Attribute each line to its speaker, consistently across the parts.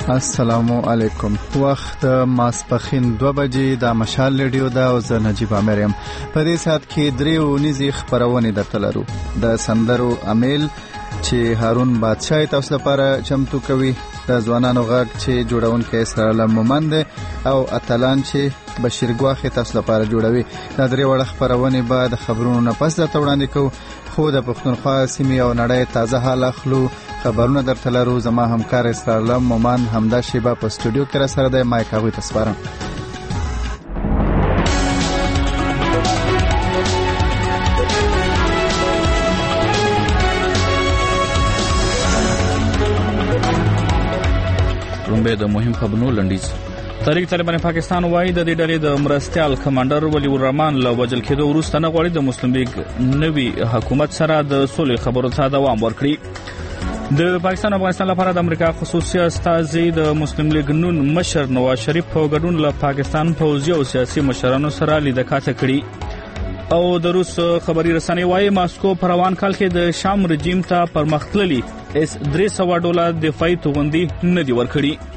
Speaker 1: السلام علیکم. وخت ماسپخین 2 بجې د مشال ریډیو دا او زه نجیب امریم. په دې ساعت کې 3 ونیزي خبرونه درته لرو. د سندرو امیل چې هارون بادشاہ تاسو لپاره چمتو کوي، د ځوانانو غږ چې جوړونکي اسرائیل مومند او اتلان چې بشیر ګواخي تاسو لپاره جوړوي. دا 3 وړ خبرونه به د خبرونو نه پس درته وړاندې کوو. خو د پښتونخوا سیمې او نړۍ تازه حال اخلو، خبرونه درته لرو. زما همکار اسرائیل مومند همدا شیبه په سټوډیو کې را سره دی. مایک هغوی ته سپارم.
Speaker 2: رومبه د مهم خبرونو لنډیز. تحریک طالبان پاکستان وایي د دې ډلې د مرستیال کمانډر ولی الرحمن له وژل کېدو وروسته نه غواړي د مسلم لیگ نوي حکومت سره د سولې خبرو ته دوام ورکړي. د پاکستان او افغانستان لپاره د امریکا خصوصي استازي د مسلم لیگ نون مشر نواز شریف په ګډون له پاکستان پوځي او سیاسي مشرانو سره لیدکاته کړي. او د روس خبري رسنۍ وایي ماسکو په روان کال کې د شام رژیم ته پرمختللي $300 دفاعي توغندي نه دی ورکړي.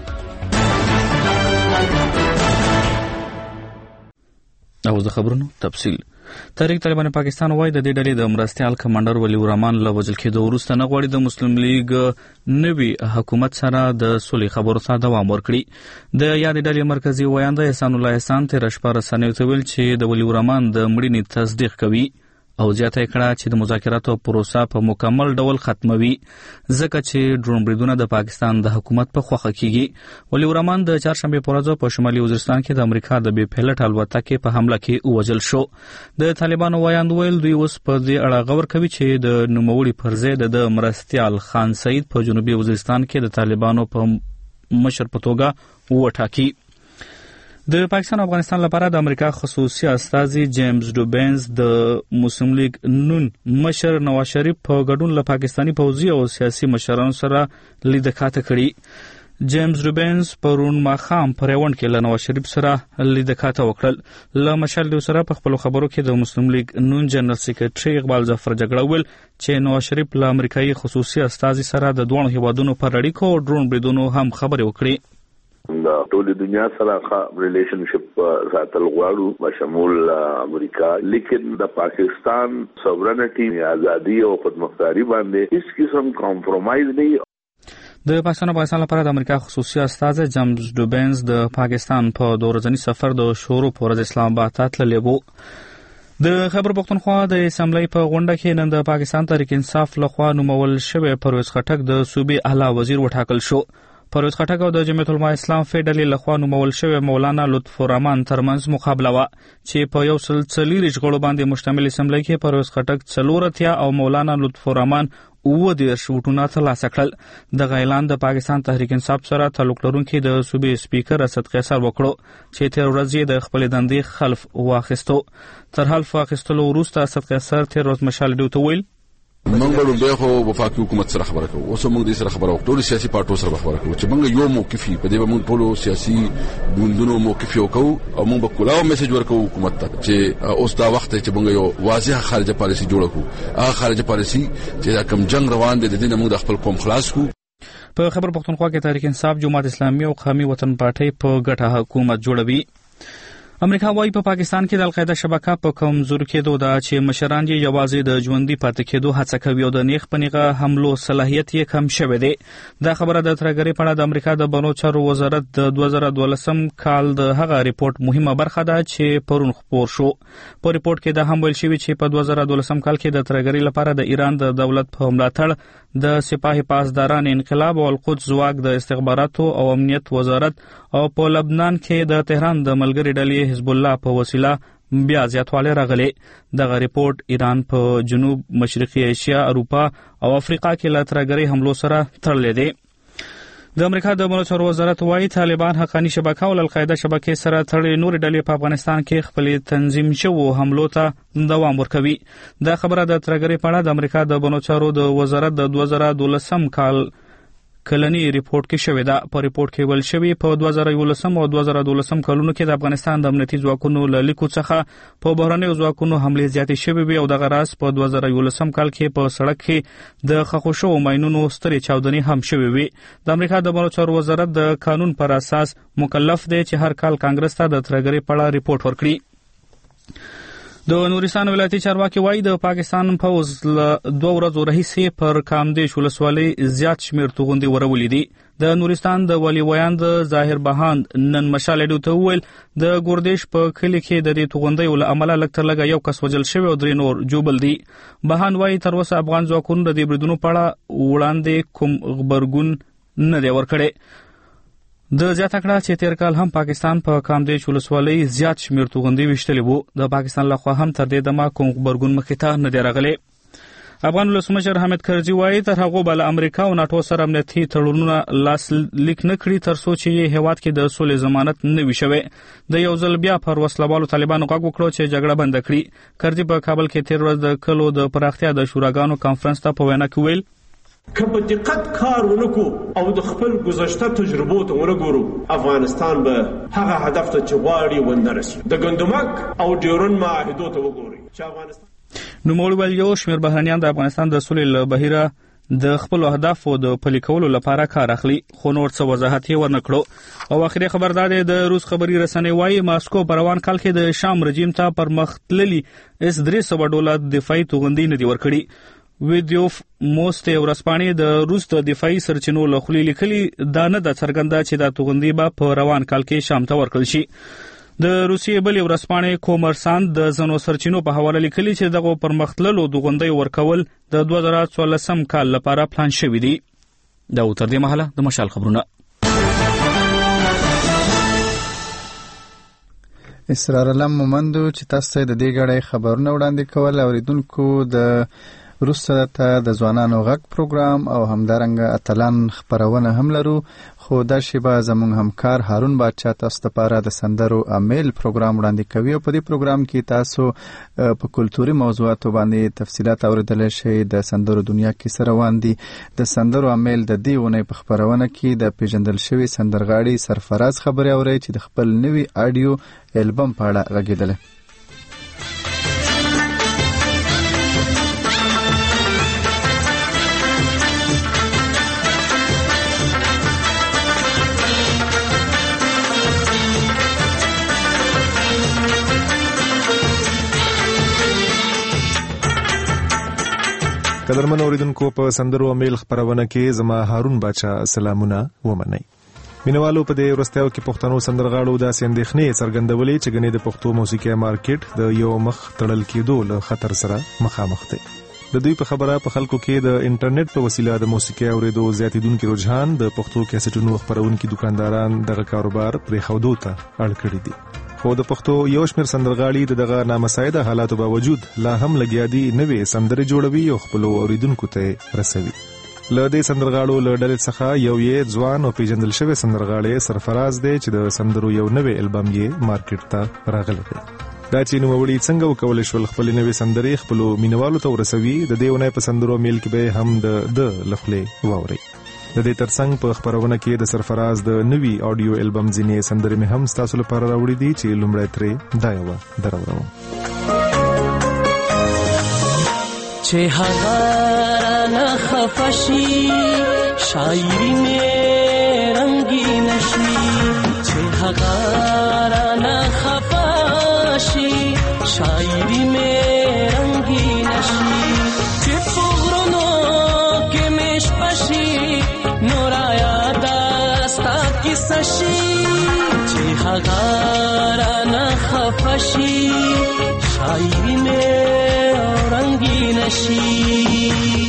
Speaker 2: او د خبرونو تفصیل. تحریک طالبان پاکستان وایي د دې ډلې د مرستیال کمانډر ولی الرحمن له وژل کېدو وروسته نه غواړي د مسلم لیگ نوي حکومت سره د سولې خبرو ته دوام ورکړي. د یادې ډلې مرکزی ویاند احسان الله احسان تیر شپه رسنیو ته ویل چې د ولی الرحمن د مړینې تصدیق کوي او زیاته کړه چې د مذاکراتو پروسه په مکمل ډول ختموي ځکه چې ډرون بریدونه د پاکستان د حکومت په خوخه کیږي. ولی الرحمن د چهارشنبه په ورځ په شمالي وزیرستان کې د امریکا د بي پایلټ الوتکې په حمله کې وژل شو. د طالبانو ویاند ویل دوی اوس په دې اړه غور کوي چې د نوموړي پر ضد د مرستیال خان سعید په جنوبي وزیرستان کې د طالبانو په مشر په توګه وټاکي. د پاکستان او افغانستان لپاره د امریکا خصوصي استازي جیمز ډوبینز د مسلم لیگ نون مشر نواز شریف په ګډون له پاکستانی پوځي او سیاسي مشرانو سره لیدکاته کړي. جیمز ډوبینز پرون ماښام په ریوند کې له نواز شریف سره لیدکاته وکړل. له مشال دیو سره په خپل خبرو کې د مسلم لیگ نون جنرال سیکریټري اقبال ظفر جګړه ویل چې نواز شریف له امریکایي خصوصي استازي سره د دوه هیوادونو پر اړیکو او ډرون بریدونو هم خبرې وکړي.
Speaker 3: د ټول دنیا سره ښه ریلیشنشپ ساتل غواړو بشمول امریکا، لیکن د پاکستان سوورنټي، ازادي او خودمختاري باندې هیڅ قسم کمپرمایز نه.
Speaker 2: د پاکستان او افغانستان لپاره د امریکا خصوصي استازي جیمز ډوبینز د پاکستان په 2 ورځني سفر د شروع په ورځ اسلام آباد ته تللی وو. د خیبر پختونخوا د اسمبلی په غونډه کې نن د پاکستان تحریک انصاف لخوا نومول شوی پرویز خټک د صوبې اعلی وزیر وټاکل شو. پرویز خټک او د جمعیت العلماء اسلام فیډرالي لخوا نومول شوی مولانا لطف الرحمن ترمنځ مقابله وا چې په 140 غړو باندې مشتمل اسمبلی کې پرویز خټک 4 او مولانا لطف الرحمن 10 ووټونه ترلاسه کړل. د اعلان د پاکستان تحریک انصاف سره تعلق لرونکي د صوبې سپیکر اسد قیصر وکړو چې تیر ورځ د خپل دندې خلف واخیستو. تر حلف واخیستلو وروسته اسد قیصر تیر ورځ مشال دیو ته ویل
Speaker 4: موږ به به خو وفاقي حکومت سره خبره کوو. اوس موږ د سره خبره وکړو، ټول سیاسي پارټو سره خبره کوو چې موږ یو موقفي په دې موږ ټول سیاسي ګوندونو موقفي وکړو او موږ به کلاو میسج ورکوو حکومت ته چې اوس دا وخت چې موږ یو واضح خارجه پالیسي جوړ کړو. هغه خارجه پالیسي چې کوم جنگ روان دي د دې موږ د خپل قوم خلاص کو.
Speaker 2: په خبر پختونخوا کې تحریک انصاف، جماعت اسلامي او قومي وطن پارټي په ګټه حکومت جوړوي. امریکا وايي په پاکستان کې د القاعده شبکه په کمزور کېدو دا چې مشران یې یوازې د ژوندۍ پاتې کېدو هڅه کوي او د نیغ په نیغه حملو صلاحیت یې کم شوی دی. دا خبره د ترګری په اړه د امریکا د بنو چارو وزارت د 2012 کال د هغه ریپورت مهمه برخه ده چې پرون خبر شو. په ریپورت کې دا هم ویل شوی چې په 2012 کال کې د ترګری لپاره د ایران د دولت په ملاتړ د سپاه پاسداران انقلاب او القدس ځواک د استخباراتو او امنیت وزارت او په لبنان کې د تهران د ملګری ډلې حزب الله په وسیله بیا زیاتوالی راغلی. دغه ریپورت ایران په جنوب مشرقي ایشیا، اروپا او افریقا کې له ترګری حملو سره تړلی دی. د امریکا د بنو چارو وزارت وايي طالبان حقاني شبکه او القاعده شبکې سره تړلې نور ډلې په افغانستان کې خپل تنظیم شوو حملو ته دوام ورکوي. دا خبره د ترګری په اړه د امریکا د بنو چارو د وزارت د 2012 کال کلنی ریپورت کې شوې ده. په ریپورت کې ویل شوی په 2011 او 2012 کلونو کې د افغانستان د امنیتي ځواکونو له لیکو څخه په بهرنیو ځواکونو حملې زیاتې شوې وي او دغه راز په 2011 کال کې په سړک کې د ښخ شوو ماینونو سترې چاودنې هم شوې وي. د امریکا د بهرنیو چارو وزارت د قانون پر اساس مکلف دی چې هر کال کانګرس ته د ترهګرۍ په اړه ریپورت ورکړي. د نورستان ولایتي چارواکي وایي د پاکستان پوځ له 2 ورځو راهیسې پر کامدیش ولسوالۍ زیات شمېر توغندي ورولې دي. د نورستان د والي ویاند ظاهر بهاند نن مشال اډو ته وویل د ګوردیش په کلي کې د دې توغندیو له امله لږ تر لږه یو کس وژل شوی او 3 نور جوبل دي. بهاند وایي تر اوسه افغان ځواکونو د دې بریدونو په اړه وړاندې کوم خبرګون نه دی ورکړی. د زیاته کړه چې تیر کال هم پاکستان په کامدیش ولسوالۍ زیات شمېر توغندي ویشتلي وو. د پاکستان لخوا هم تر دې دمه کوم خبرګون مخې ته نه دی راغلی. افغان ولسمشر حامد کرزي وایي تر هغه بل امریکا او ناتو سره امنیتي تړونونه لاس لیک نه کړي تر څو چې هیواد کې د سولې ضمانت نه وي شوی. د یو ځل بیا پر وسلوالو طالبانو غږ وکړو چې جګړه بند کړي. کرزي په کابل کې تیر ورځ د کلو د پراختیا د شوراګانو کانفرنس ته په وینا کې ویل
Speaker 5: که په دقت کار ونکو او د خپل گذشته تجربو ته ونګورو افغانستان به هغه هدف ته چې غواړي ونه رسي. د ګندمک او ډیورن معاهدو ته وګورئ چې افغانستان
Speaker 2: نوموړي ویل یو شمېر بهرنیان د افغانستان د سولې له بهیره د خپل اهدافو د پلي کولو لپاره کار اخلي خو نور څه وضاحت یې ورنکړو. او اخري خبر دا دی د روس خبري رسنۍ وایي ماسکو په روان کال کې د شام رژیم ته پر مخ تللي $300 دفاعي توغندي نه دي ورکړي. ویدیوف موست ورځپاڼې د روس د دفاعي سرچینو له خولې لیکلي دا نه ده څرګنده چې دا توغندي به په روان کال کې شام ته ورکړل شي. د روسیې بلې ورځپاڼې کومرسانت د ځینو سرچینو په حواله لیکلي چې دغه پرمختللو توغندیو ورکول د 2014 کال لپاره پلان شوی دی. دا تر دې مهاله د مشال خبرونه.
Speaker 1: اسرار علم مومندو چې تاسو د دې غړې خبرونه وړاندې کول اوریدونکو د روسته ته د ځوانانو غږ پروګرام او همدارنګه اتلان خبرونه هم لرو خو دا شیبه زموږ همکار هارون بادشاه تاسو لپاره د سندرو امیل پروګرام وړاندې کوي او په دې پروګرام کې تاسو په کلتوري موضوعاتو باندې تفصيلات اوریدلی شئ. د سندرو دنیا کې سره روان دي. د سندرو امیل د دې ونې په خبرونه کې د پیژندل شوی سندرغاړي سرفراز خبري اوري چې د خپل نوي اډیو البم په اړه غږیدل.
Speaker 6: قدرمن اوریدونکو په سندرو امیل خبرونه کې زما هارون بادشاه سلامونه ومنئ. مینوالو په دې ورستیو کې پښتنو سندرغاړو د سندېخنې څرګندولې چې غنې د پښتو موسیقي مارکیټ د یو مخ تړل کېدو له خطر سره مخامخ دی. د دوی په خبره په خلکو کې د انټرنیټ په وسیله د موسیقي اوریدو زیاتیدونکو رجحان د پښتو کیسټونو خبرونکو دکانداران دغه کاروبار پرې خودو ته اړ کړی دي. خو د پښتو یو شمېر سندرغاړي دغه نامساعده حالاتو باوجود لا هم لګیا دي نوې سندرې جوړوي او خپل اوریدونکو ته رسوي. له دې سندرغاړو له ډلې څخه یو یې ځوان او پیژندل شوی سندرغاړی سرفراز دی چې د سندرو یو نوې البم یې مارکیټ ته راغلی دی. دا چې نوموړي څنګه وکولای شول خپل نوې سندرې خپل مینوالو ته ورسوي د دې ونې په سندرو میل کې به هم د لخلې واوري. د دې ترڅنګ په خبرونه کې د سرفراز د نوي اډیو البم ځینې سندرې مې هم تاسو لپاره راوړې دي چې لومړی ترې دا یو درورم.
Speaker 7: چې هغه نه خفشي شاعری مې رنگین شي چې هغه نه خفشي شاعری مې رنگین شي چې فغرونو کې مش پشي نورا یاد استا کیسه شي چې هغه نه خفشي شاعری مې رنگین شي.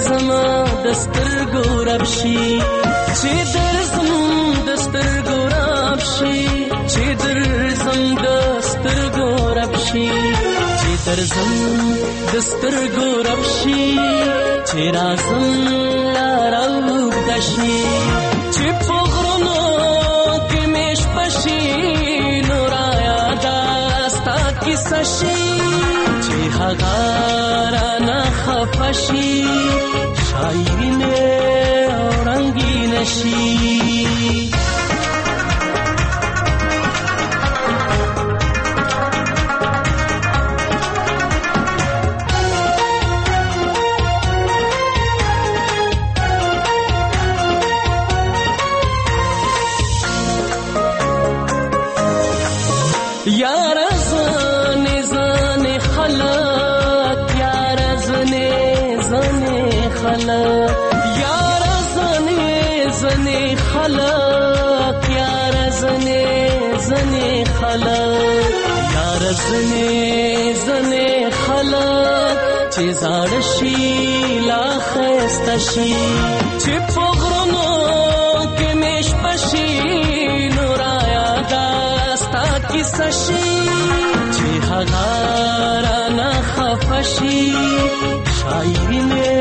Speaker 8: دستر ګورب شي چې درزم دستر ګورب
Speaker 7: نشي چې درځم دستر ګورب شي چې رازم لارو دشي چې پغرونو کې مش پشي نورایا داستا کی سشي چې هغه نه خفشي شاعری نه رنگی نشي یار زنه زنه خلق یار زنه زنه خلق یار زنه زنه خلق یار زنه زنه خلق یار زنه زنه خلق چې زړ شي لا خسته شي چې پغرونو کې مش پشي نورایا داستا کی سشي چې هغه نه خفشي شاعری نه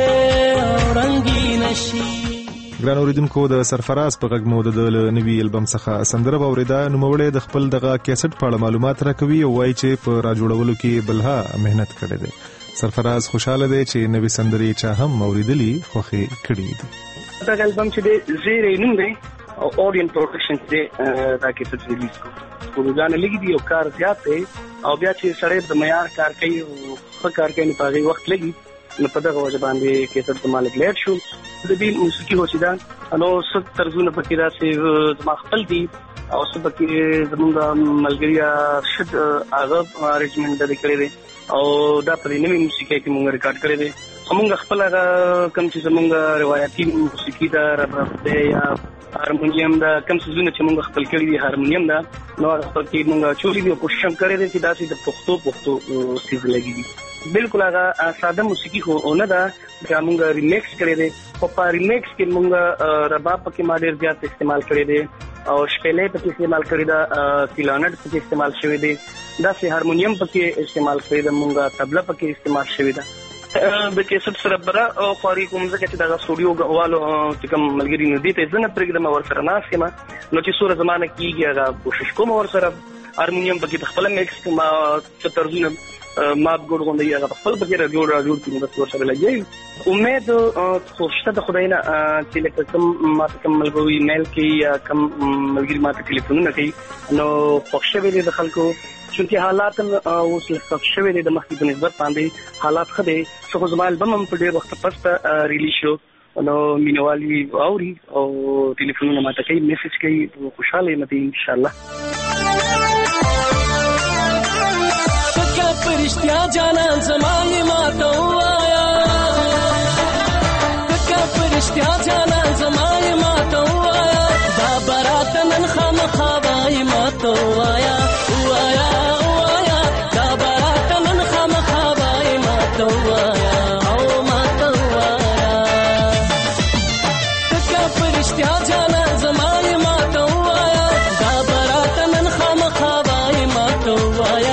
Speaker 7: رنگی نشي.
Speaker 6: ګران اوریدونکو د سرفراز په غږ مو د نوي البم څخه سندره واوریده. نوموړی د خپل دغه کیسټ په اړه معلومات راکوي او وایي چې په راجوړولو کې بلها مهنت کړې ده. سرفراز خوشاله دی چې نوې سندرې چا هم اوریدلې خوښې کړې دي.
Speaker 8: دا البم چې د زیرې نوم دی او اورین پروډکشن دی دا کیسټ ریلیز کو ورځانه لګي دی او کار زیات دی او بیا چې سړی د معیار کار کوي او ښه کار کوي په هغه وخت لګي نو په دغه وجه باندې کیسټ د مالک لیټ شو د دې موسیقي هوچیدان نو ست ترجمه پکې راځي ما خپل دي او څه پکې زموږ ملګری شد هغه ارینجمنت د کړی دی او دا په نوې موسیقي کې موږ ریکارډ کړی دی. موږ خپل کوم چې زموږ روایتي موسیقي دا رباب دی یا هارمونیم دا کوم څه چې موږ خپل کړی دی هارمونیم دا نو خپل کې موږ چولې دی کوشش کړی دی چې دا چې د پښتو سیز لګي دي. بالکل هغه ساده موسیقي خو نه ده چې موږ ریمیکس کړی دی او په ریمیکس کې موږ رباب پکې ما ډېر زیات استعمال کړی دی او شپېلې پکې استعمال کړی دا کلانټ پکې استعمال شوی دی دا سي هارمونیم پکې استعمال کړی دا موږ طبله پکې استعمال شوی دا د کیسټ سره برا او خوري کوم ځکه چې دا سټوډیو غوالو چې کوم ملګری نه دي ته زنه پرګرام ور سره ناسمه نو چې سوره زمانه کیږي هغه کوشش کوم ور سره هارمونیم پکې خپل میکس ما څه ترجمه ما ګور غونډه یې هغه خپل بګره جوړ کړو د ور سره لګي. امید خوشته د خدای نه چې لکه کوم ما کوم ملګری ایمیل کې یا کوم ملګری ما ته ټلیفونونه کوي نو خوشته ویلې د خلکو چې حالات اوس لکه شوی دی د مخکې په نسبت باندې حالات ښه دي. څو زما البم هم په ډېر وخت پسته ریلیز شو نو مینوالي اوري او ټلیفونونه ماته کوي میسج کوي خوشاله یم ان شاء الله.
Speaker 7: پرشتیا جانان زمای ماته وایا تکا پرشتیا جانان زمای ماته وایا دا برات نن خامخا وای ماته وایا وایا وایا دا برات نن خامخا وای ماته وایا او ماته وایا تکا پرشتیا جانان زمای ماته وایا دا برات نن خامخا وای ماته وایا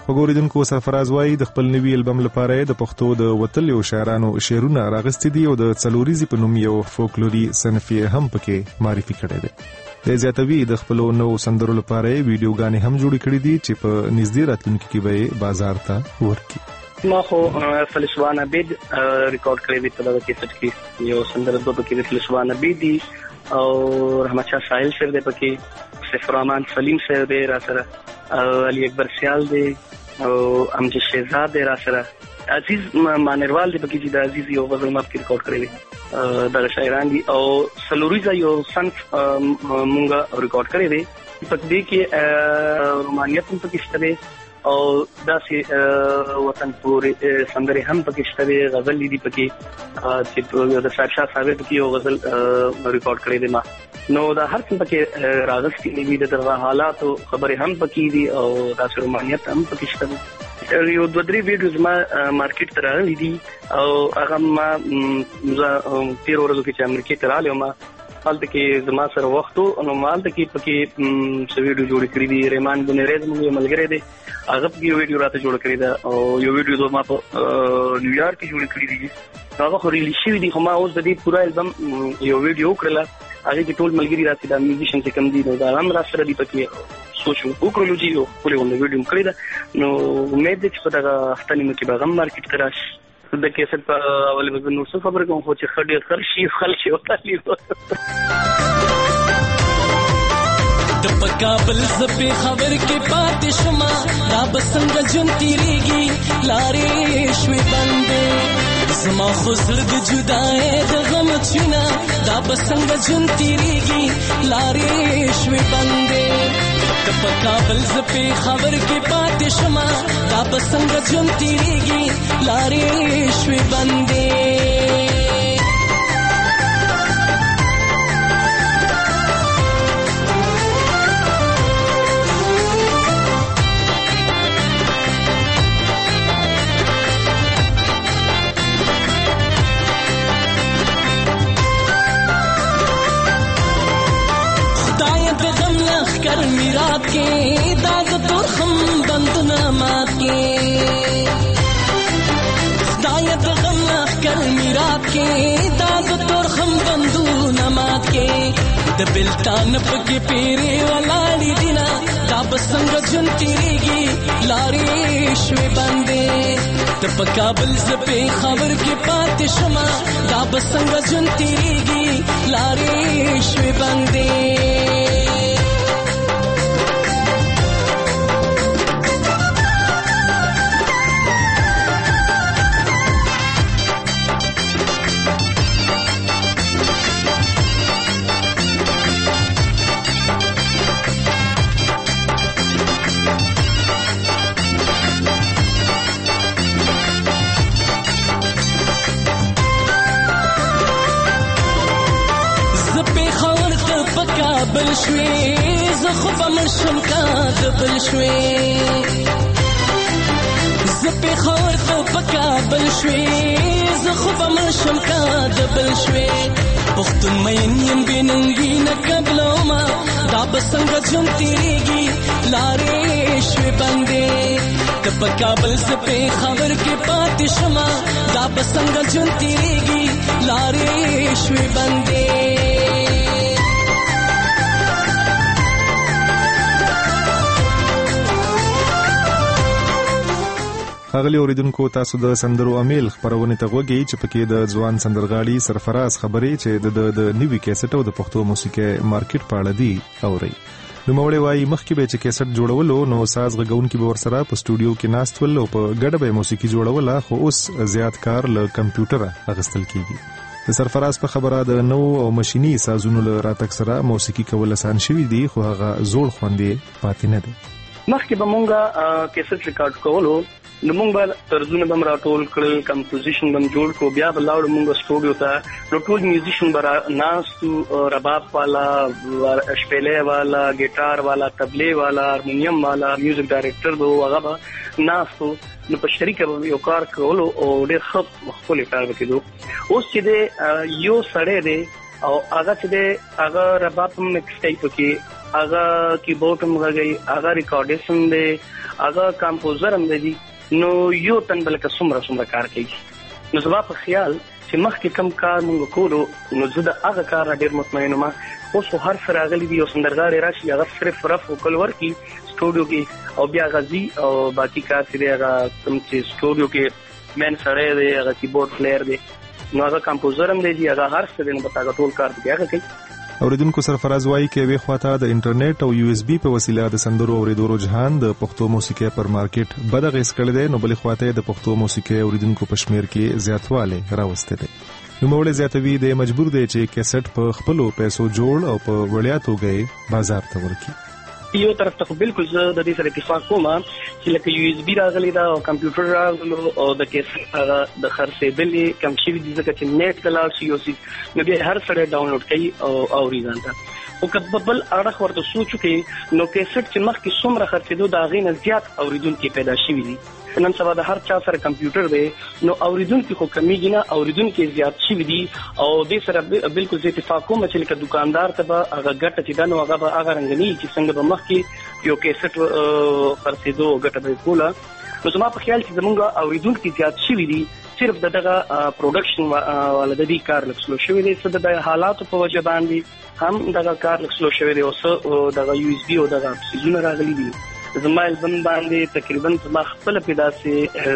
Speaker 6: وګوریدونکو سرفراز وایي د خپل نوي البم لپاره د پښتو د وتلیو شاعرانو شعرونه راغستې دي او د څلوریزي په نوم یو فولکلوري صنف هم پکې معرفي کړی دی. د زیاتوي د خپل نو سندرو لپاره ویډیوګانې هم جوړې کړې دي چې په نږدې راتلونکي کې به بازار ته ورکړي.
Speaker 8: ما خو فلسوان عبید ریکارډ کړی دی په دغه کیسټ کې، یو سندره دوه پکې د فلسوان عبید دي او رحمت شاه ساحل سره دی پکې، سیف الرحمن سلیم سره دی را سره، علی اکبر سیال دی او امجد شهزاد دی را سره، عزیز مانروال دی پکې چې د عزیز یو غزل ما پکې ریکارډ کړی دی. دغه شاعران دي او سلوریزا یو صنف مونږه ریکارډ کړی دی په دې کې رومانیت هم پکې شته دی او داسې وطن پورې سندرې هم پکې شته دی، غزل دي پکې چې د شاه صاحب پکې یو غزل ریکارډ کړی دی ما. نو دا هر څه پکې راغستې دي، د حالاتو خبرې هم پکې دي او داسې رومانیت هم پکې شته دی. یو دوه درې ویډیوز ما مارکیټ ته راغلي دي او هغه ما 13 ورځو کې چې امریکې ته راغلی ما هلته کې زما سره وخت و نو ما هلته کې پکې څه ویډیو جوړې کړي دي. رحمان بنیرز موږ یو ملګری دی، هغه پکې یو ویډیو راته جوړ کړی ده او یو ویډیو ما په نیویارک کې جوړ کړی دي. هغه خو ریلیز شوی دی، خو ما اوس د دې پوره البم یو ویډیو کړله، هغه کې ټول ملګری راځي دا میوزیشن چې کوم دي نو دا هم را سره دی پکې سوچ وکړلو چې یو پوره ونه ویډیو کړی ده. نو امید دې چې په دغه هفته نیمه کې به هم مارکیټ ته راشي. د کیسټ په اول به نور څه خبره کوم خو چې خډې خرشي خلشي وتالی
Speaker 7: د پکابل زپی خبر کې پاتې شما دا بسنګ جون تیریږي لارې شوي بندې زما خو زړه د جدای د غم چینا دا بسنګ جون تیریږي لارې شوي بندې د پکابل زپی خبر کې پاتې شما دا بسنګ جون تیریږي لارې شوي بندې कर میرات کې داغ تور خم بندونه مات کې خدای ته غم کر میرات کې داغ تور خم بندونه مات کې د بلتان پکې پیری ولاړې دینا دا بسنګ جون تیریږي لارې شوي بندې د پکابل زپې خبر کې پاتې شما دا بسنګ جون تیریږي لارې شوي بندې بل شوي زه خو به مرشم کا د بل شوي زه پېښور ته په کابل شوي زه خو به مرشم کا د بل شوي پښتون مین یم بې ننګي نه قبلومه دا به څنګه ژوند تېرېږي لارې شوي بندې د په کابل زه پېښور کې پاتې شمه دا به څنګه ژوند تېرېږي لارې شوي بندې
Speaker 6: اغلی اوریدونکو تاسو د سندرو امیل خبرونه ته غوږی چې پکې د ځوان سندرغاړي سرفراز خبرې چې د نیوي کیسټ او د پښتو موسیقي مارکیټ په اړه دی اوري. نو مولوی وايي مخکې به چې کیسټ جوړولو نو ساز غږون کې به ورسره په سټوډیو کې ناستول او په ګډه به موسیقي جوړوله، خو اوس زیات کار له کمپیوټر اغستل کیږي. د سرفراز په خبره د نو او ماشيني سازونو له راتګ سره موسیقي کول آسان شوی دی، خو هغه زوړ خوندې پاتې نه دی.
Speaker 8: مخکې به مونږه کیسټ ریکارډ کولو نو مونږ به طرزونه به راټول کړل، کمپوزیشن به جوړ کړو، بیا به لاړو مونږ سټوډیو ته نو ټول میوزیشن به ناستو، رباب والا، شپېلې والا، ګیټار والا، تبلې والا، هارمونیم والا، میوزیک ډایرکټر به هغه به ناستو نو په شریکه به یو کار کولو او ډېر ښه ښکلی کار به کېدو. اوس چې دی یو سړی دی او هغه چې دی هغه رباب هم مکس کوي پکې هغه کیبورډ هم غږی، هغه ریکارډیست هم دی، هغه کمپوزر هم دی. نو یو تن بلکې څومره کار کوي. نو زما په خیال چې مخکې کم کار موږ کولو نو زه د هغه کار ډېر مطمئن یم. اوس خو هر څه راغلي دي، یو سندرغاړی راشي هغه صرف رف وکړ ورکي سټوډیو کې او بیا غزي او باقي کار چې دی هغه کوم چې سټوډیو کې مین سړی دی، هغه کیبورډ پلیئر دی، نو هغه کمپوزر هم دی، هغه هر څه دی، نو بس هغه ټول کار دی هغه کوي.
Speaker 6: اوریدونکو سرفراز وایي کې وی خواته د انټرنیټ او یو اس بي په وسیله د سندرو اوریدو رجحان د پښتو موسیقي پر مارکیټ بدغه اسکړه دی، نو بلې خواته د پښتو موسیقي اوریدونکو په شمیر کې زیاتواله راوسته دی. نو موږ زیاتوي د مجبور دی چې کیسټ په خپلو پیسو جوړ او په وړیا توګه بازار ته ورکړي.
Speaker 8: یو طرف ته بالکل زه د دې سره اتفاق کوم چې لکه یو اس بي راغلی دا او کمپیوټر راغلو او د کیسټ هغه د خرڅېدلې کم شي دي ځکه چې نیټ ته لاړ شي او سي نو بیا هر سړی ډاونلوډ کوي او اوري ځان ته. او که بل اړخ ورته سوچو کې نو کیسټ چې مخکې څومره خرڅېدو د هغې نه زیات اوریدونکي پیدا شوي دي. نن سبا د هر چا سره کمپیوټر دی نو اوریدونکي خو کمیږي نه، اوریدونکي زیات شوي دي. او دې سره بالکل زه اتفاق کوم چې لکه دکاندار ته به هغه ګټه چې ده نو هغه به هغه رنګ نه چې څنګه به مخکې یو کیسټ خرڅېدو ګټه به یې کوله. نو زما په خیال چې زمونږ اوریدونکي زیات شوي دي، صرف دغه پروډکشن والا د دې کار لږ سلو شوی دی، څه د حالاتو په وجه باندې هم دغه کار لږ سلو شوی دی او څه دغه یو اس بي او دغه سیزونه راغلي دي. زما البم باندې تقریبا زما خپل پیدا سي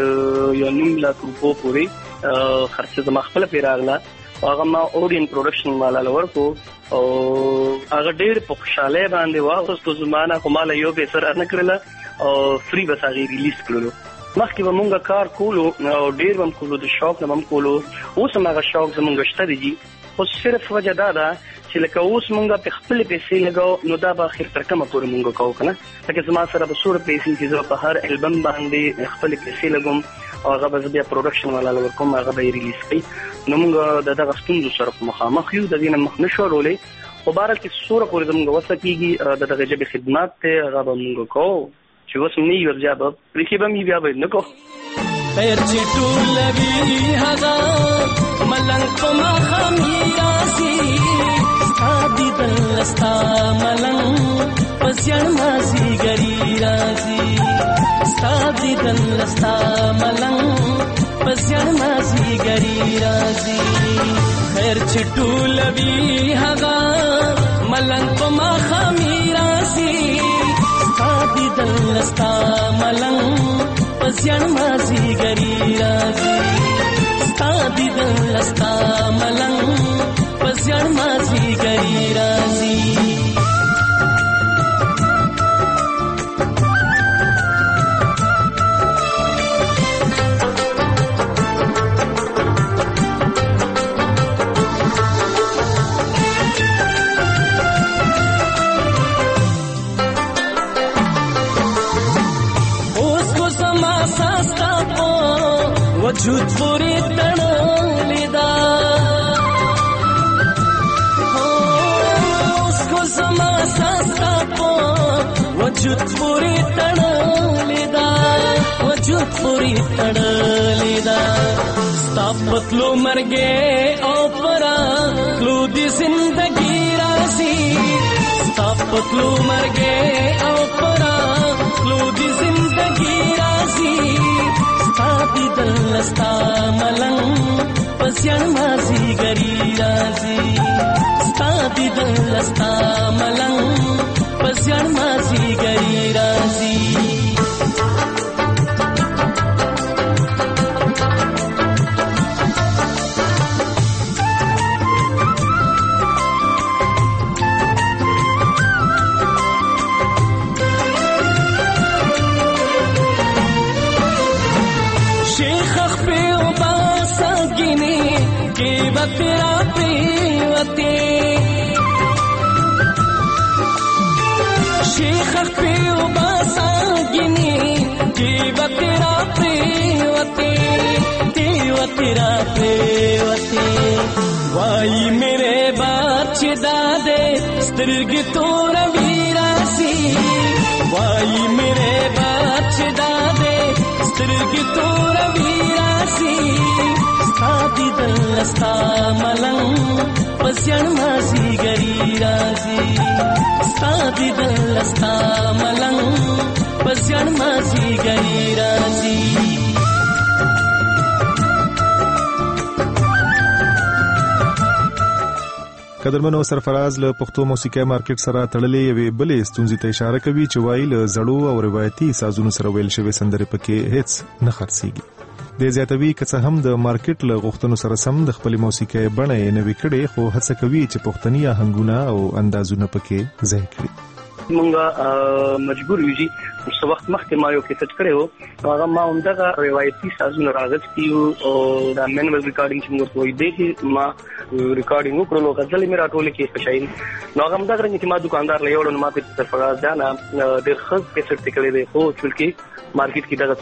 Speaker 8: 1.5 لک روپو پورې خرڅ زما خپل پیراغله. هغه ما اورین پروډکشن والا لورکو او هغه ډېر په خوشاله باندې واغستو. زمانہ کومه یو به سره نه کړله او فری بس هغه ریلیز کړلو. مخکې به مونږ کار کولو او ډېر هم کولو، د شوق نه هم کولو. اوس هم هغه شوق زمونږ شته دی، خو صرف وجه دا ده چې لکه اوس مونږ په خپل پیسې لګاو نو دا به اخر تر کومه پورې مونږ کوو کنه. لکه زما سره به سور پیسې چې زه په هر البم باندې خپل پیسې لګوم او هغه به بیا پروډکشن والا ورکوم، هغه به ریلیز کړي. نو مونږ د دغه ستونزو سره مخامخ یو، د دې نه مخ نشو وړولی. خو بهرحال چې سوره پورې زمونږ وسه کېږي د دغه ژبې خدمات دی هغه به مونږ کوو، چې اوس هم نه یو ورجا به پرېښې به مې بیا به نه کوو.
Speaker 7: خیر چې ټولوي هغه ملنګ په ماښامي راسي، ستا دیدل ستا ملنګ په زیړ مازدیګري راځي، ستا دیدل ستا ملنګ په زیړ مازدیګري راځي. خیر چې ټولوي هغه ملنګ په ماښامي راسي، ستا دیدل ستا ملنګ پسیان مازی گری رازی، ستا دیدن ستا ملنگ پسیان مازی گری رازی. وجود پوری تڑلی دا اس کو زما ساستا پو وجود پوری تڑلی دا، وجود پوری تڑلی دا. ستا پتلو مرگے او پرا کلو دی زندگی رازی، ستا پتلو مرگے او پرا کلو دی زندگی رازی. ستا دیدل ستا ملنګ پسیان مازی گری رازی، ستا دیدل ستا ملنګ پسیان مازی گری رازی. तेरा प्रेवते शेख पे बासागिनी देव तेरा प्रेवते, देव तेरा प्रेवते. वाई मेरे बाचे दादे स्तिर्ग तोरा वीरासी, वाई मेरे बाचे दादे स्तिर्ग तोरा वीरासी. सता دلستا ملنګ پسیان مازی گری رازی سادی دلستا ملنګ پسیان مازی گری رازی.
Speaker 6: قدرمنو سرفراز له پښتو موسیقي مارکیټ سره تړلې یوې بلې ستونزې ته اشاره کوي چې وایي له زړو او روایتي سازونو سره ویل شوی سندرې پکې هیڅ نه خرڅېږي. د زیاتوي که څه هم د مارکیټ له غوښتنو سره سم د خپل موسیقي بڼه یې نوې کړې خو هڅه کوي چې پښتني آهنګونه او اندازونه پکې ځای کړي.
Speaker 8: مونږه مجبور یو چې څو وخت مخکې ما یو کیسټ کړو هغه ما همدغه روایتي سازونه راغستي او دا مینوال ریکارډینګ چې موږ کوی دی چې ما ریکارډینګ وکړو غزلې مې راټولې کې پښاین نو هغه همدغه چې ما دکاندار له یوړو ما په سرفراز دا د خص کیسټ کړی دی خو چې مارکیټ کې دا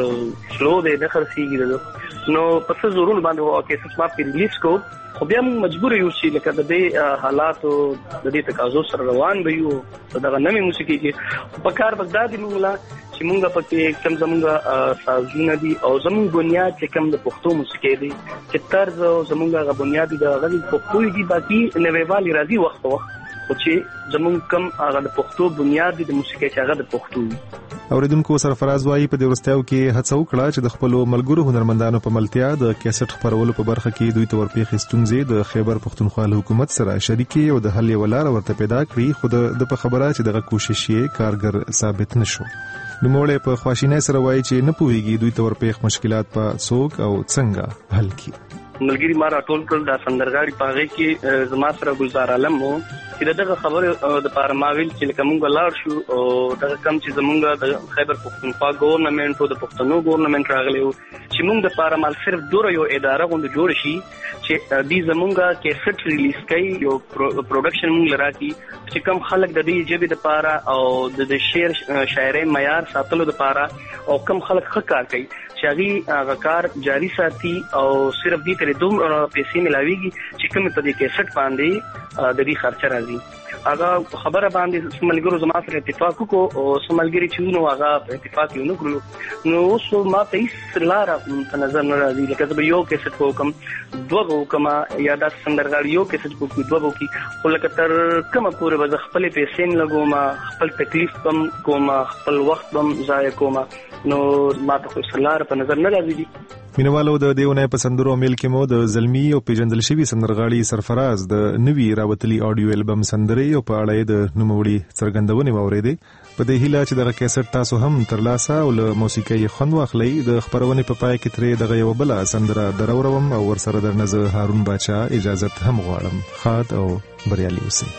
Speaker 8: څه سلو دی نه خرڅېږي نو په څه ضرور باندې کیسټ ما په ریلیز کو خو بیا مجبور یو چې لکه د دې حالاتو د دې تقاضو سره روان به یو دغه نوې موسیقي کې په کار بغداد موږ چې موږ پکې کم زمونږ سازونه دي او زمونږ بنیاد چې کم د پښتو موسیقي دي چې طرز زمونږ بنیاد د غږ پښتو دي باقي نوېوالي راځي وخت په وخت خو چې زمونږ کم هغه د پښتو بنیاد دي د موسیقي چې هغه د پښتو.
Speaker 6: اوریدونکو سرفراز وايي په دې ورستیاو کې هڅه وکړه چې د خپل ملګرو هنرمندانو په ملتیا د کیسټ خپرولو په برخه کې دوی ته ورپېښې ستونزې د خیبر پښتونخوا حکومت سره شریکي او د حل ولار ورته پیدا کړی خو د په خبره چې دغه کوشش یې کارګر ثابت نشو. نوموړی په خواشینۍ سره وايي چې نه پوهیږي دوی ته ورپېښ مشکلات په څوک او څنګه حل کړي.
Speaker 8: ملګری ما راټول کړل د سندرغاړي پاغه کې زما سره گلزار عالم وو چې دغه خبره د پارماویل چې کومه لاړ شو او دغه کم چې زمونږ د خیبر پښتونخوا ګورنمنت او د پښتنو ګورنمنت راغلی چې موږ د پارمال صرف دوه یو اداره غوند جوړ شي چې د زمونږ کیسټ ریلیز کوي یو پروډکشن موږ لراکي چې کم خلک د دې جبه د پاره او د شعر شاعري معیار ساتلو د پاره او کم خلک خکار کوي چې هغه کار جاری ساتي او صرف دې ترې دوم پیسې ملاويږي چې کوم په دې کیسټ باندې د دې خرچه راځي. هغه خبره باندې سملګرو زما سره اتفاق وکړو او سملګری چې نو هغه په اتفاق یو نکړو نو اوس ما ته هیڅ لار په نظر نه راځي لکه زه یو کیسټ کوم دوه کوم یا د سندرغاړي یو کیسټ کوم دوه کوي خو لکه تر کومه پورې به خپل پیسې لګوم خپل تکلیف کم کوم خپل وخت هم ضایع کوم نو ما ته څه لار په نظر نه راځي.
Speaker 6: مینوالو د دیونه په سندرو میل کې مو د زلمی او پیجندل شوی سندرغاړي سرفراز د نوی راوتلی آډیو البم سندري او په اړه د نوموړي څرګندونې واوریدې په دې هیله چې دغه کیسټ تاسو هم ترلاسه او له موسیقي خوند واخلئ. د خبرونې په پای کې ترې دغه یو بل سندره دروروم او ورسره درنه هارون باچا اجازه هم غواړم. خاط او بریالي اوسئ.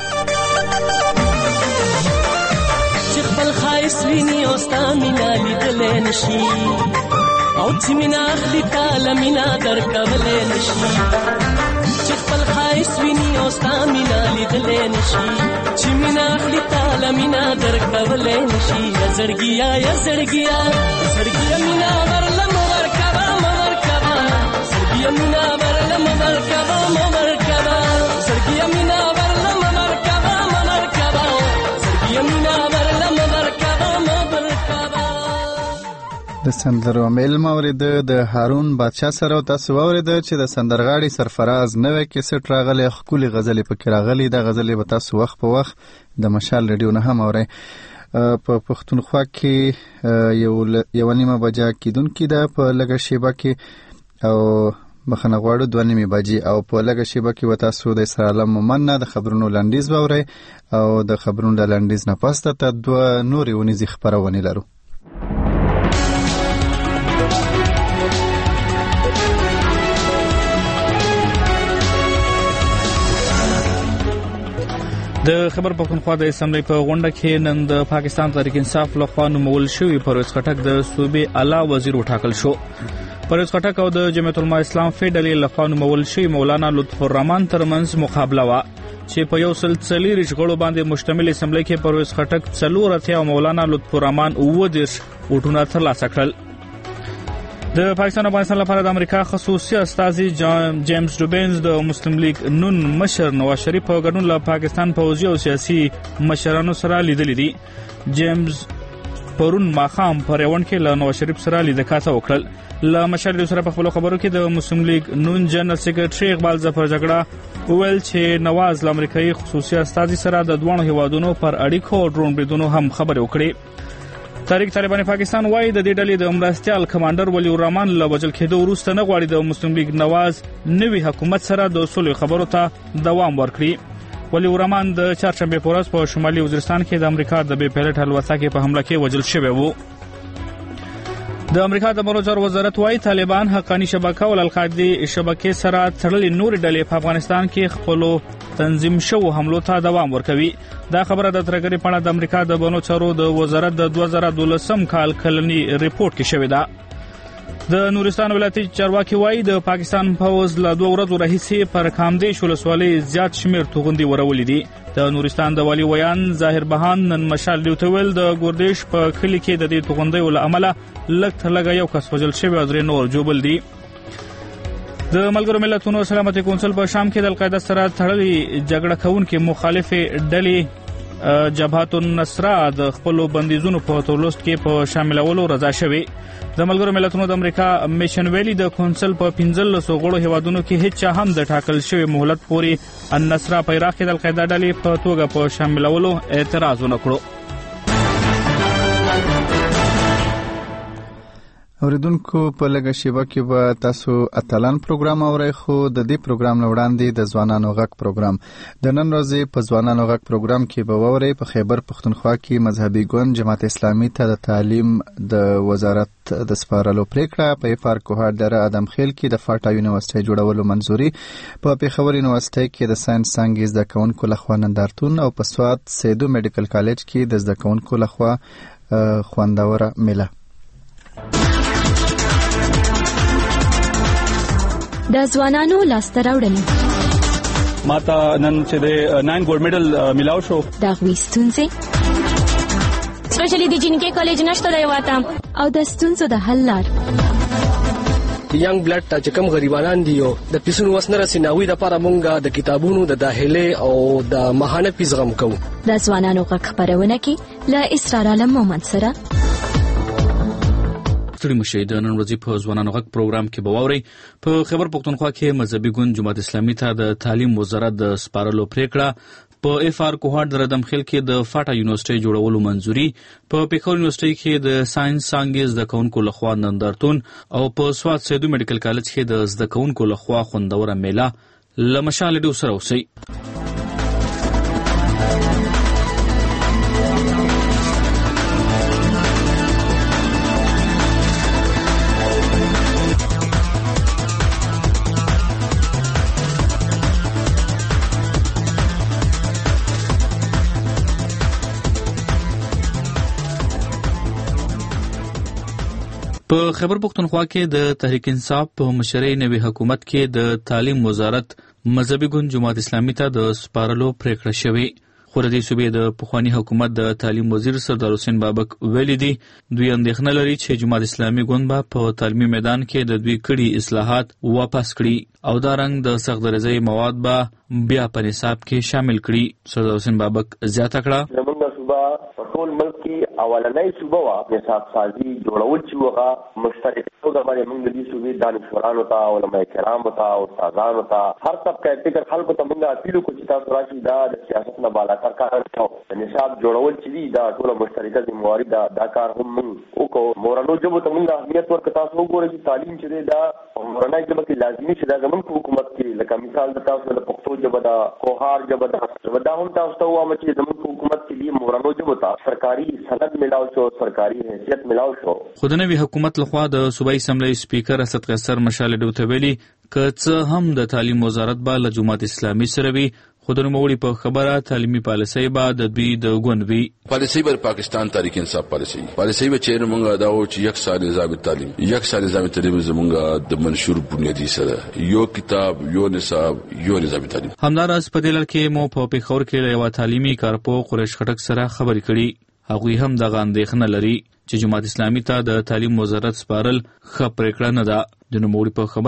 Speaker 7: چې خپل خایس ویني او ستا مینا لیدلې نشي او چې مینا اخلي تعالی مینا درکولې نشي چې خپل خایس ویني او ستا مینا لیدلې نشي چې مینا اخلي تعالی مینا درکولې نشي زړګیا یا زړګیا زړګیا مینا ورلم ورکبا مرکبا زړګیا مینا ورلم ورکبا مرکبا زړګیا مینا ورلم ورکبا مرکبا زړګیا مینا ورلم ورکبا مرکبا.
Speaker 1: د سندرو میل مورید د هارون بادشاه سره تاسو اورید چې د سندرغاړي سرفراز نوې کیسټ راغلی خولي غزلې پکې راغلي د غزلې به تاسو وخت په وخت د مشال ریډیو نه هم اورئ. په پښتونخوا کې یو نیمه بجا کیدونکې ده په لږه شیبه کې او بخنه غواړو 2:30 بجې او په لږه شیبه کې و تاسو د اسرائیل مومنه د خبرونو لنډیز باورئ او د خبرونو د لنډیز نه پس ته دوه نورې ونیزي خبرونه لرو.
Speaker 2: د خبر پښتونخوا د اسمبلی په غونډه کې نن د پاکستان تحریک انصاف لخوا نومول شوی پرویز خټک د صوبې اعلی وزیر وټاکل شو. پرویز خټک او د جمعیت العلماء اسلام فیډرال لخوا نومول شوی مولانا لطف الرحمن ترمنځ مقابله وا چې په یو سلسله رشغړو باندې مشتمل اسمبلی کې پرویز خټک 4 او مولانا لطف الرحمن 19 وټونه ترلاسه کړل. د پاکستان او افغانستان لپاره د امریکا خصوصي استازي جیمز روبینز د مسلم لیگ نون مشر نواز شریف په ګډون له پاکستان پوځي او سیاسي مشرانو سره لیدلې دي. جیمز پرون ماښام په ریوند کې له نواز شریف سره لیدکاته وکړل. له مشال سره په خپل خبرو کې د مسلم لیگ نون جنرال سیکریټري اقبال ظفر جګړه وویل چې نواز له امریکایي خصوصي استازي سره د دوه هیوادونو پر اړیکو او ډرون بریدونو هم خبرې وکړې. تحریک طالبان پاکستان وايي د دې ډلې د مرستیال کمانډر ولی الرحمن له وژل کېدو وروسته نه غواړي د مسلم لیگ نواز نوي حکومت سره د صلح خبرو ته دوام ورکړي. ولی الرحمن د چهارشنبه په ورځ په شمالي وزیرستان کې د امریکا د بي پایلټ الوتکې په حمله کې وژل شوی و. د امریکا د بهرنیو وزارت وايي طالبان حقاني شبکه او القاعده شبکې سره تړلې نور ډلې په افغانستان کې خپل تنظیم شوو حملو ته دوام ورکوي. دا خبره د ترګری پاڼه د امریکا د بهرنیو د وزارت د 2012 کال کلنی ریپورت کې شوې ده. د نورستان ولایتي چارواکي وايي د پاکستان پوځ له 2 ورځو راهیسې پر کامدیش ولسوالۍ زیات شمیر توغندي ورولې دي. د نورستان د والی ویان ظاهر بهان نن مشال دیوتویل د ګوردیش په کلی کې د دې توغندي ول عمله لږ یو کس وژل شوی او درې نور جوبل دي. د ملګرو ملتونو سلامتي کونسل په شام کې د القاعده سره تړلې جګړه کوونکې مخالف ډلې جبهت النصره د خپل بندیزونو په تولست کې په شاملولو رضا شوی. د ملګرو ملتونو د امریکا میشن ویلي د کونسل په 15 غړو هیوادونو کې هیڅ هم د ټاکل شوی مهلت پوري النصره په عراق کې د القاعده ډلې په توګه په شاملولو اعتراض وکړو.
Speaker 1: اوریدونکو په لږه شیبه کې به تاسو اتلان پروګرام اورئ، خو د دې پروګرام نه وړاندې د ځوانانو غږ پروګرام د نن ورځې په ځوانانو غږ پروګرام کې به واورئ په خیبر پښتونخوا کې مذهبي ګوند جماعت اسلامي ته د تعلیم د وزارت د سپارلو پریکړه، په افار کوهاټ دره ادم خیل کې د فاټا یونیورسيټي جوړولو منځوري، په پیښور یونیورسيټي کې د ساينس څانګې زده کوونکو لخوا نندارتون او په سوات سیدو میډیکل کالج کې د زده کوونکو لخوا خوندوره میله.
Speaker 9: د ځوانانو لاسته راوړنې
Speaker 10: ماته نن چې د 9 ګولډ میډل ملاو شو.
Speaker 9: د غوي ستونزې
Speaker 11: سپیشلی د جنکي کالج نشته دی واته
Speaker 9: او د ستونزو د حل لار.
Speaker 12: ینګ بلډ ته چې کوم غریبانان دي او د پیسونو وسنه رسیناوي د لپاره مونږه د کتابونو د داخله او د ماهانه فیس غم کوو.
Speaker 9: د ځوانانو غږ خبرونه کې له اسرار عالم محمد سره
Speaker 2: ستړي مشي. د نن ورځې په ځوانانو غږ پروګرام کې به واورئ په خیبر پښتونخوا کې مذهبي ګوند جماعت اسلامي ته د تعلیم وزارت د سپارلو پریکړه، په افار کوهاټ د ردم خیل کې د فاټا یونیورسيټي جوړولو منځوري، په پیښور یونیورسيټي کې د ساينس څانګې زده کوونکو لخوا نندارتون او په سوات سیدو میډیکل کالج کې د زده کوونکو لخوا خوندوره میله. لمشال ډو سره اوسئ. په خیبر پښتونخوا کې د تحریک انصاف په مشرۍ نوي حکومت کې د تعلیم وزارت مذهبي ګوند جماعت اسلامي ته د سپارلو پریکړه شوې. خو د دې صوبې د پخوانی حکومت د تعلیم وزیر سردار حسین بابک ویلي دي دوی اندېښنه لري چې جماعت اسلامي ګوند به په تعلیمي میدان کې د دوی کړي اصلاحات واپس کړي او دا رنګ د سخت درجه مواد به بیا په نصاب کې شامل کړي. سردار حسین بابک زیاته کړه
Speaker 13: ټول ملک کې اولنۍ صوبه وا نصاب سازي جوړول چې وغه مشترک توګه باندې موږ د دې صوبې دانشورانو ته علماء کرامو ته او استادانو ته هر طبقه فکر خلکو ته موږ اپیل کوو چې تاسو راشي دا د سیاست نه بالاتر کار کوي. نصاب جوړول چې دا ټول مشترکه ذمہواری دا کار هم موږ وکړو. مورانو جبو ته موږ اهمیت ورکړو. تاسو وګورئ چې تعلیم چې دا مورانای جبو کې لازمي چې دا زموږ حکومت کې لکه مثال د تاسو د پښتو جبو دا کوهار جبو دا هم تاسو ته وایم چې زموږ حکومت کې مورانو جبو ته سرکاري سند ملاو شو، سرکاري حیثیت ملاو شو.
Speaker 2: خو د نوي حکومت لخوا د صوبایي اسمبلی سپیکر اسد قیصر مشال ډو ویلي که څه هم د تعلیم وزارت به له جماعت اسلامي سره وي، خو د نوموړي په خبره تعلیمي پالیسۍ به د دوی د ګوند وي.
Speaker 4: پالیسۍ به پاکستان تحریک انصاف پالیسۍ به چیرې موږ دا و چې یکسان نظام تعلیم زموږ د منشور بنیادی سره یو کتاب یو نصاب یو نظام تعلیم.
Speaker 2: همداراز په دې لړ کې مو په پیښور کې یو تعلیمي کارپو قریش خټک سره خبرې کړي. هغوی هم دغه اندېښنه لري چې جماعت اسلامي ته د تعلیم وزارت سپارل ښه پریکړه نه ده. د نوموړي په خبره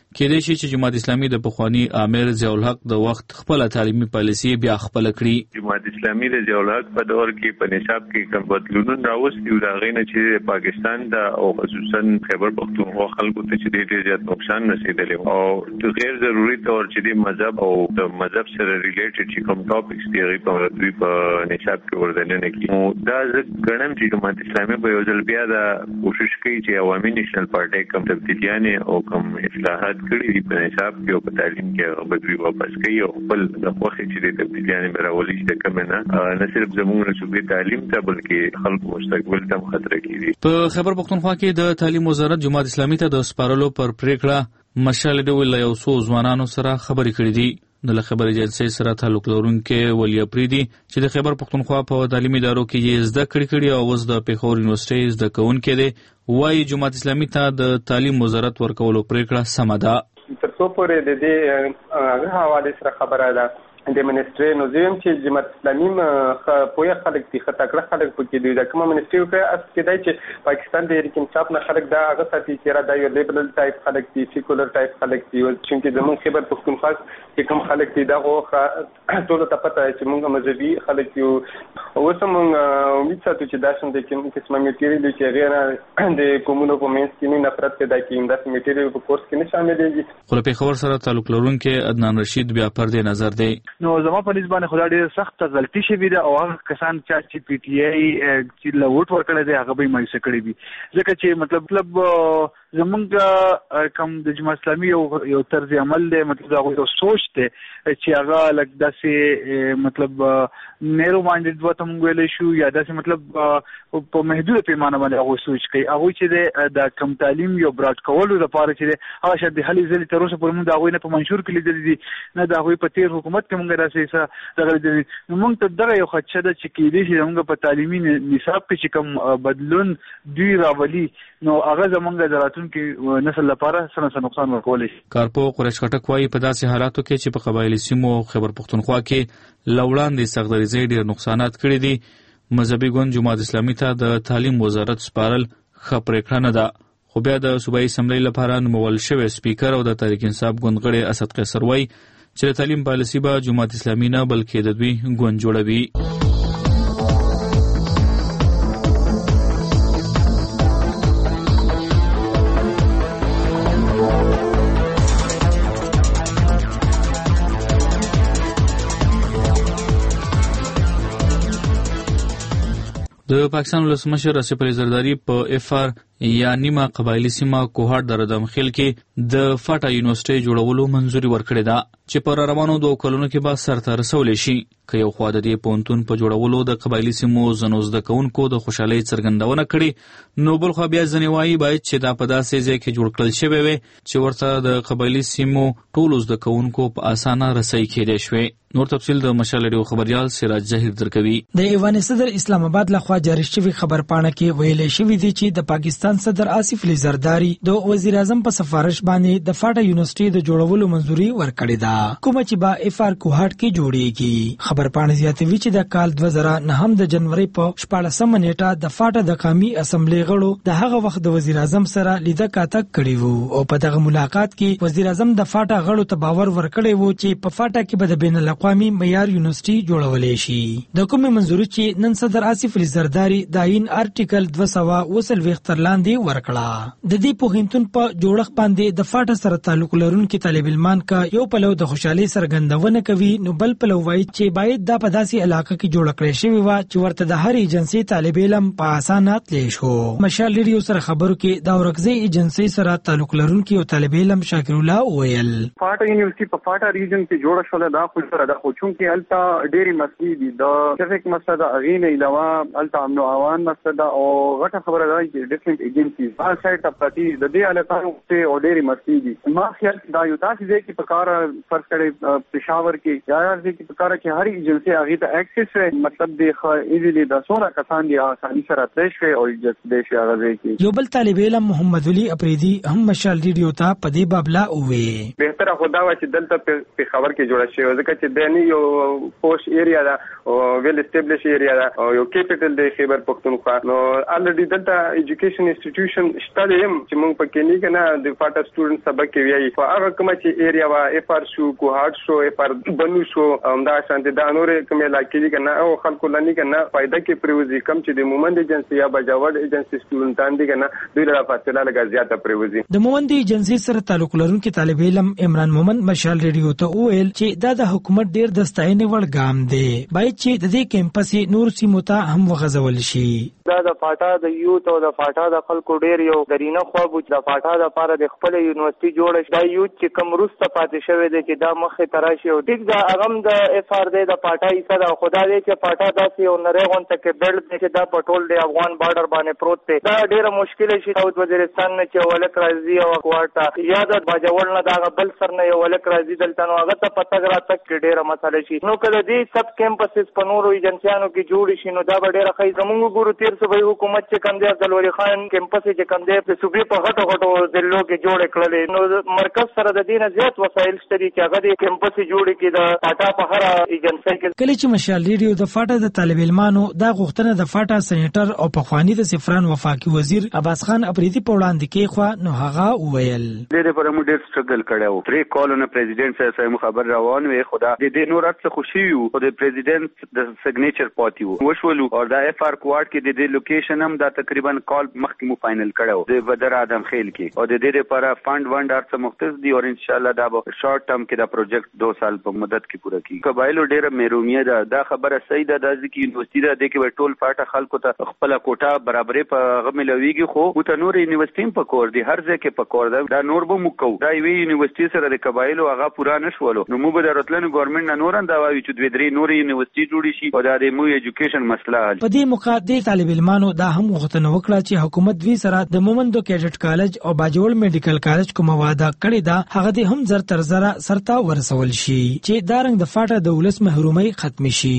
Speaker 2: کېدای شي چې جماعت اسلامي د پخوانی امیر ضیاء الحق د وخت خپل تعلیمي پالیسي بیا خپل کړي.
Speaker 14: جماعت اسلامي د ضیاء الحق په دور کې په نصاب کې کوم بدلونونه راوستي او دا غینه چې پاکستان د او خصوصا خیبر پختونخوا خلکو ته چې ډېر زیات نقصان رسیدلی او د غیر ضروري تور چې د مذهب او د مذهب سره ریلیټډ چې کوم ټاپکس دی په نصاب کې ورته کی دا ګڼم چې جماعت اسلامي په یو ځل بیا دا کوشش کوي چې عوامي نېشنل پارټي کوم تبدیلیاں او کوم اصلاحات کړي دي په نصاب کې او په تعلیم کې هغه بدوي واپس کوي او خپل د خوښي چې د تبدیلیاں راولي چې کوم نه صرف زموږ صوبې تعلیم ته بلکې خلکو مستقبل ته خطر کیږي.
Speaker 2: په خیبر پختونخوا کې د تعلیم وزارت جماعت اسلامي ته د سپارلو پر پریکړه مشال ډول یو څو ځوانانو سره خبرې کړې دي. د خبر ایجنسی سره تعلق لرونکي ولی اپریدي چې د خیبر پختونخوا په تعلیمي ادارو کې یې زده کړې او اوس د پیښور یونیورسيټي زده کوونکي دي. وايي جماعت اسلامي ته د تعلیم وزارت ورکولو پریکړه سم ده.
Speaker 15: تر څو پورې د دې هغه حواله سره خبره ده د منستری نو زم چې جماعت اسلامي په خلک دي خطا کړه خلک پکې دي د کوم منستری په اس کې دی چې پاکستان د ریکن چاپ نه خلک دا هغه ساتي چې را د یو لیبرل ټایپ خلک دي سیکولر ټایپ خلک دي چې زمون خبر پختونخوا چې کوم خلک دي دا ټول ته پته چې موږ مذهبي خلک یو اوس موږ امید ساتو چې دا څنګه کوم قسمه میټیریال چې غیر د کومونو په منځ کې نفرت پیدا کوي دا میټیریال په کورس کې نه شامل دي.
Speaker 2: خو په خبر سره تعلق لرونکي عدنان رشید بیا پردې نظر دی.
Speaker 16: نو زما په نسبت خدای ډېر سخت غلطي شوې ده او هغه کسان چې پی ټی آی چې لوټ ورکړي دي هغه به مایوسه کړي دي ځکه چې مطلب زمونږ کوم د جماعت اسلامي یو طرز عمل دی مطلب دا یو سوچ دی چې هغه لکه داسې مطلب نیرو مایندډ وته مونږ ویل شو یا داسې مطلب په محدود پیمانه باندې هغه سوچ کوي هغه چې د کم تعلیم یو براډ کولو لپاره چې هغه شاید د هلي ځلې تر اوسه پورې موږ هغه نه په منشور کې لیدل دي نه د هغه په تیر حکومت کې موږ راسي دغه دي نو موږ ته دغه یو خدشه ده چې کې دي چې موږ په تعلیمي نصاب کې چې کوم بدلون دوی راولي نو هغه زمونږ د راتلونکي نسل لپاره څه نقصان ورکول شي.
Speaker 2: کارپو قریش خټک وايي په داسې حالاتو کې چې په قبایلی سیمو خیبر پختونخوا کې لوړاندې سغدريزي ډېر نقصانات کړي دي مذهبي ګوند جماعت اسلامي ته د تعلیم وزارت سپارل خبرې کړنه ده. خو بیا د صوبایي اسمبلی لپاره نومول شوی سپیکر او د تحریک انصاف ګوند غړي اسد قیصر وايي چې د تعلیم پالیسي به جماعت اسلامي نه بلکې د دوی ګوند جوړوي. د پاکستان ولسمشر اسف علي زرداری په اف آر یا نیمه قبایلی سیمه کوهاټ د ردمخیل کې د فاټا یونیورسيټي جوړولو منځوري ورکړې ده چې پر روانو 2 کلونو کې به سرته رسول شي. که یو خوا د دې پونتون په جوړولو د قبایلی سیمو زنو زده کوونکو د خوشحالۍ څرګندونه کړې نو بل خو بیا ځنې وایي باید چې دا په داسې ځای کې جوړ کړل شوی وي چې ورته د قبایلی سیمو ټولو زده کوونکو په اسانه رسۍ کېدای شوی. نور تفصیل د مشال ریډیو خبريال سراج ظاهر درکوي.
Speaker 17: د ایوان صدر اسلام آباد لخوا جاری شوی خبر پاڼه کې ویل شوی دی چې د پاکستان صدر اسف علي زرداری د وزیر اعظم په سفارش باندې د فاټا یونیورسيټي د جوړولو منځوري ورکړې ده کوم چې با اف آر کوهاټ کې جوړیږي. خبر پاڼه زیاتوي چې د کال 2009 د جنوري په 14 نیټه د فاټا د قومي اسمبلی غړو د هغه وخت د وزیر اعظم سره لیده کاتک کړی وو او په دغه ملاقات کې وزیر اعظم د فاټا غړو ته باور ورکړی وو چې په فاټا کې به د بین الاقوامي معیار یونیورسيټي جوړولې شي. د کومې منځوري چې نن صدر اسف علي زرداری د عین آرټیکل 220 تر لاندې ورکړه. د دې پوهنتون په جوړښت باندې د فاټا سره تعلق لرونکي طالب علمان کا یو پلو د خوشحالي څرګندونه کوي نو بل پلو وایي چې باید دا په داسې علاقه کې جوړ کړی شوی و چې ورته د هر ایجنسی طالب علم په اسانه تلی شو. مشال ریډیو سره خبرو کې د اورکزي ایجنسی سره تعلق لرونکي او طالب علم شاکر الله ویل
Speaker 18: فاټا یونیورسيټي په فاټا ریجن کې جوړ شول دا خو سره د خوچون کې التا ډېری مسلې دي د ټریفیک مسله اغینه علاوه التا امن او امان مسله او غټه خبره ده چې ډیفرنٹ ایجنسیز هر سایت ته پاتې د دې علاقې ته او ډېری مسلې دي ما خیال دا یو تاسو کې په کار فرض کړي پېښور کې یا راځي کې په کار کې هر ایجنسی هغه ته اکسس وي مطلب دی خو ایزیلی د سوره کسان دی آسانی سره تلش وي او د شي هغه کې
Speaker 17: یو بل طالب علم محمد علي اپریدي هم مشال ریډیو ته په دې بابلا وې
Speaker 18: بهتره خدا و چې دلته په خبر کې جوړ شي ځکه چې دني یو پوش ایریا دا او ویل اسټابلیش ایریا دا او یو کیپټل دی خیبر پختونخوا نو الریډي دلته ایجوکیشن
Speaker 15: انسټیټیوشن شته دی چې موږ پکې نه کنه د فاټا سټوډنټ سبق کې ویایي په هغه کومه چې ایریا وا اف ار شو کوهارت شو اف ار بنو شو همدا شانتي دا نور کومه علاقې دي کنه او خلکو لانی کنه فائدہ کې پریوزي کم چې د مومند ایجنسی یا بجاوړ ایجنسی سټوډنټان دي کنه دوی له فاصله لګا زیاته پریوزي.
Speaker 17: د مومند ایجنسی سره تعلق لرونکي طالب علم عمران مومند مشال ریډیو ته وویل چې دا د حکومت ډیر د ستاینې وړ ګام دی باید چې د دې کیمپس نور سیمو ته هم وغځول شي.
Speaker 19: دا د فاټا د یوت او د فاټا د خلکو ډیر یو درینه خوب چې د فاټا د لپاره د خپل یونیورسيټي جوړ شي. دا یوت چې کوم روسته پاتې شوی دی چې دا مخه تراشي او ټیک دا اغم د اف ار دی د فاټا ایسه د خدا دی چې فاټا داسې یو نریغون ته کې بیلډ دی چې دا پټول دی افغان بارډر باندې پروت دی. دا ډیره مشکل شي او وزیرستان نه چې ولک راځي او کوارټا یا د باجوړ نه دا بل سر نه یو ولک راځي دلته نو هغه ته پتہ راته کې ډیره مسله شي. نو کله دې سب کیمپسز په نورو ایجنسیانو کې جوړ شي نو دا به ډیره ښه زموږ ګورو تیر صوبې حکومت چې کوم دی عبدالولي خان کیمپس چې کوم دی په صوبې په غټو ضلعو کې جوړ کړل نو مرکز سره د دې نه زیات وسایل شته چې هغه د کیمپس جوړ کړي د فاټا په هر ایجنسی کې.
Speaker 17: کله چې مشال ریډیو د فاټا د طالب علمانو دا غوښتنه د فاټا سېنیټر او پخوانی د سفران وفاقي وزیر عباس خان اپریدي په وړاندې کې خو نو هغه وویل
Speaker 20: ډېر پر موږ ډېر سټرګل کړو پرې کالونه پریزیډنټ سره خبر روان وي خدا د دې نور څه خوشي یو او د پریزیډنټ د سګنیچر پاتې وو وشولو او دا اف ار کوارټ کې د دې لوکیشن هم دا تقریبا کال مخکې مو فائنل کړو د بدر ادم خیل کې او د دې لپاره فند ارڅ مختص دي او ان شاء الله دا به شارټ ټرم کې دا پروجیکټ 2 سال په مدت کې پوره کیږي. قبایلو ډېر مېرومیه دا خبره صحیح ده د ځکه یونیورسيټي ده د کې ټول فاټه خلکو ته خپل کوټه برابرې په غملويږي خو او ته نور یونیورسيټي په کور دي هر ځای کې په کور ده دا نور به مکو دا وی یونیورسيټي سره د قبایلو هغه پورا نشولو نو موږ د راتلنو ګورنمنت نه نور انداوي چې دوی درې نور یونیورسيټي جوړي شي او د مو ایجوکیشن مسله حل.
Speaker 17: په دې موقع د طالب علمانو دا هم غوښتنه وکړه چې حکومت دوی سره د مومندو کیډټ کالج او باجوړ میډیکل کالج کوم وعده کړی دا هغه د هم زر تر زره سرتا ورسول شي چې دا رنګ د فاټا د ولس محرومي ختم شي.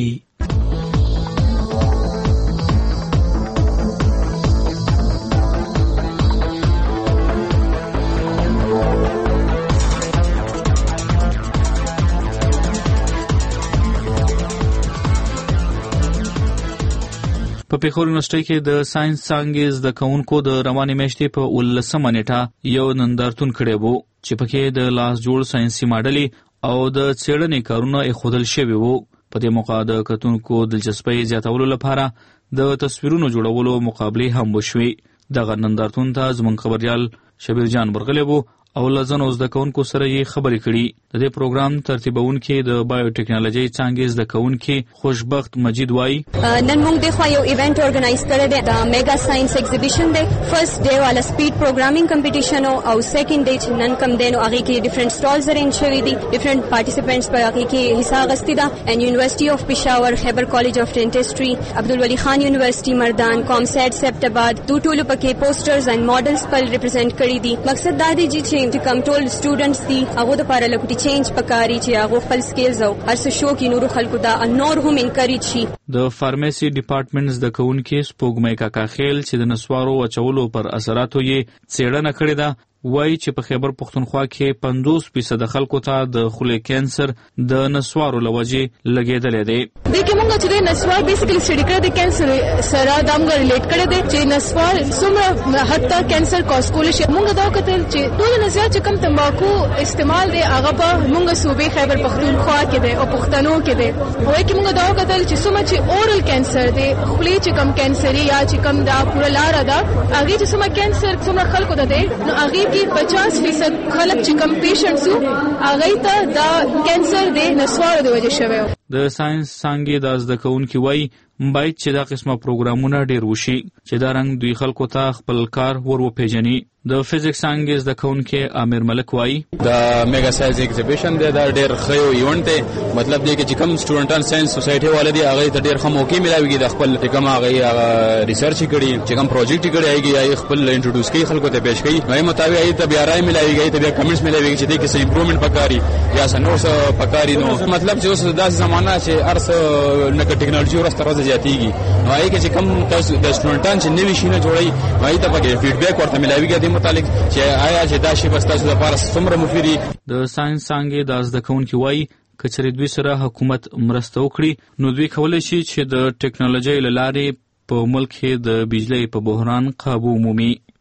Speaker 2: په پیښور یونیورسيټي کې د ساينس څانګې زده کوونکو د روانې میاشتې په 19 نیټه یو نندارتون کړی وو چې پکې د لاس جوړ ساينسي ماډلې او د څېړنې کارونه ایښودل شوي وو. په دې موقع د کتونکو دلچسپۍ زیاتولو لپاره د تصویرونو جوړولو مقابلې هم وشوي. دغه نندارتون ته زموږ خبريال شبیر جان ورغلی وو او لزنو زده کوونکو سره یې خبرې کړي. د دې پروګرام ترتیبونکي د بایوټیکنالوژي څانګې زده کوونکي خوشبخت مجید وای
Speaker 11: نن موږ د خو یو ایونت اورګنایز کړی دی د میگا ساينس ایگزیبیشن دی. فرست ډے والا سپیډ پروګرامینګ کمپټیشن او سیکنډ ډے نن کم دی نو هغه کې ډیفرنٹ سټالز ارینج شوي دي ډیفرنٹ پارټیسپینټس په هغه کې حصہ اخیستی ده ان یونیورسيټي اف پېښور خیبر کالج اف ډینټسټري عبدالولي خان یونیورسيټي مردان کومسیټ سپټباد ټول پکې پوسټرز ان ماډلز پر ریپرزینټ کړي دي. مقصد دا دی چې کوم ټول سټوډنټس دي هغه د لپاره لکټي چینج پکاري چې هغه خپل سکیلز او هر څه شو کې نور خلکو دا نور هم انکریج شي.
Speaker 2: د فارمیسي ډپارټمنټس د کونکي سپوږمۍ کاکا خیل چې د نسوارو اچولو پر اثراتو یې څېړنه کړې ده وایي چې په خیبر پښتونخوا کې 50% خلکو ته د خولې کینسر د نسوارو لوجې لګېدلې دی.
Speaker 21: د کومه چې نسوار بیسیکلی سټډي کړی د کینسر سره د موږ ریلیټ کړی دی چې نسوار څومره حد ته کینسر کاز کولی شي. موږ دا وکتل چې ټول نه زیات چې کم تمباکو استعمال دی هغه په موږ صوبې خیبر پښتونخوا کې دی او پښتنو کې دی او کې موږ دا وکتل چې څومره چې اورل کینسر دی خولې چې کم کینسر یا چې کم دا پوره لار ده هغه چې څومره کینسر څومره خلکو ته دی نو هغه کې 50% خلک چې کم پیشنټس وو هغه ته دا کینسر دی نسوارو د وجې شوی.
Speaker 2: د ساينس څانګې د زده کوونکي وایي باید چې دا قسمه پروګرامونه ډیر وشي چې دا رنګ دوی خلکو ته خپل کار ور وپیژني. د فزیکس څانګې زده کوونکي عامر ملک وایي
Speaker 22: د میگا ساينس ایگزیبیشن دی دا ډیر ښه ایونت دی مطلب دی چې کوم سټوډنټان ساينس سوسایټي والدي هغه ته ډیر ښه موقع ملایوي د خپل کوم هغه ریسرچ کړي چې کوم پروجیکټ کړي هغه خپل انټروډوس کوي خلکو ته پیش کوي نو مطابق هغه ته بیا راي ملایوي ته بیا کمنټس ملایوي چې د کیسه امپروومنت پکاري یا سنور څه پکاري نو مطلب چې اوس داسې زمانہ چې ارڅ نک ټیکنالوژي ورسته راځي زیاتیږي نو هغه چې کوم تاسو د سټوډنټان چې نوې شي نه جوړي هغه ته پکې فیډبیک ورته ملایوي د متعلق چې آیا چې دا شی بس تاسو لپاره څومره مفید دی. د ساينس څانګې د زده کوونکي وایي کچې دوی سره حکومت مرسته وکړي نو دوی کولای شي چې د ټیکنالوژي له لارې په ملک کې د بجلی په بحران قابو مومي.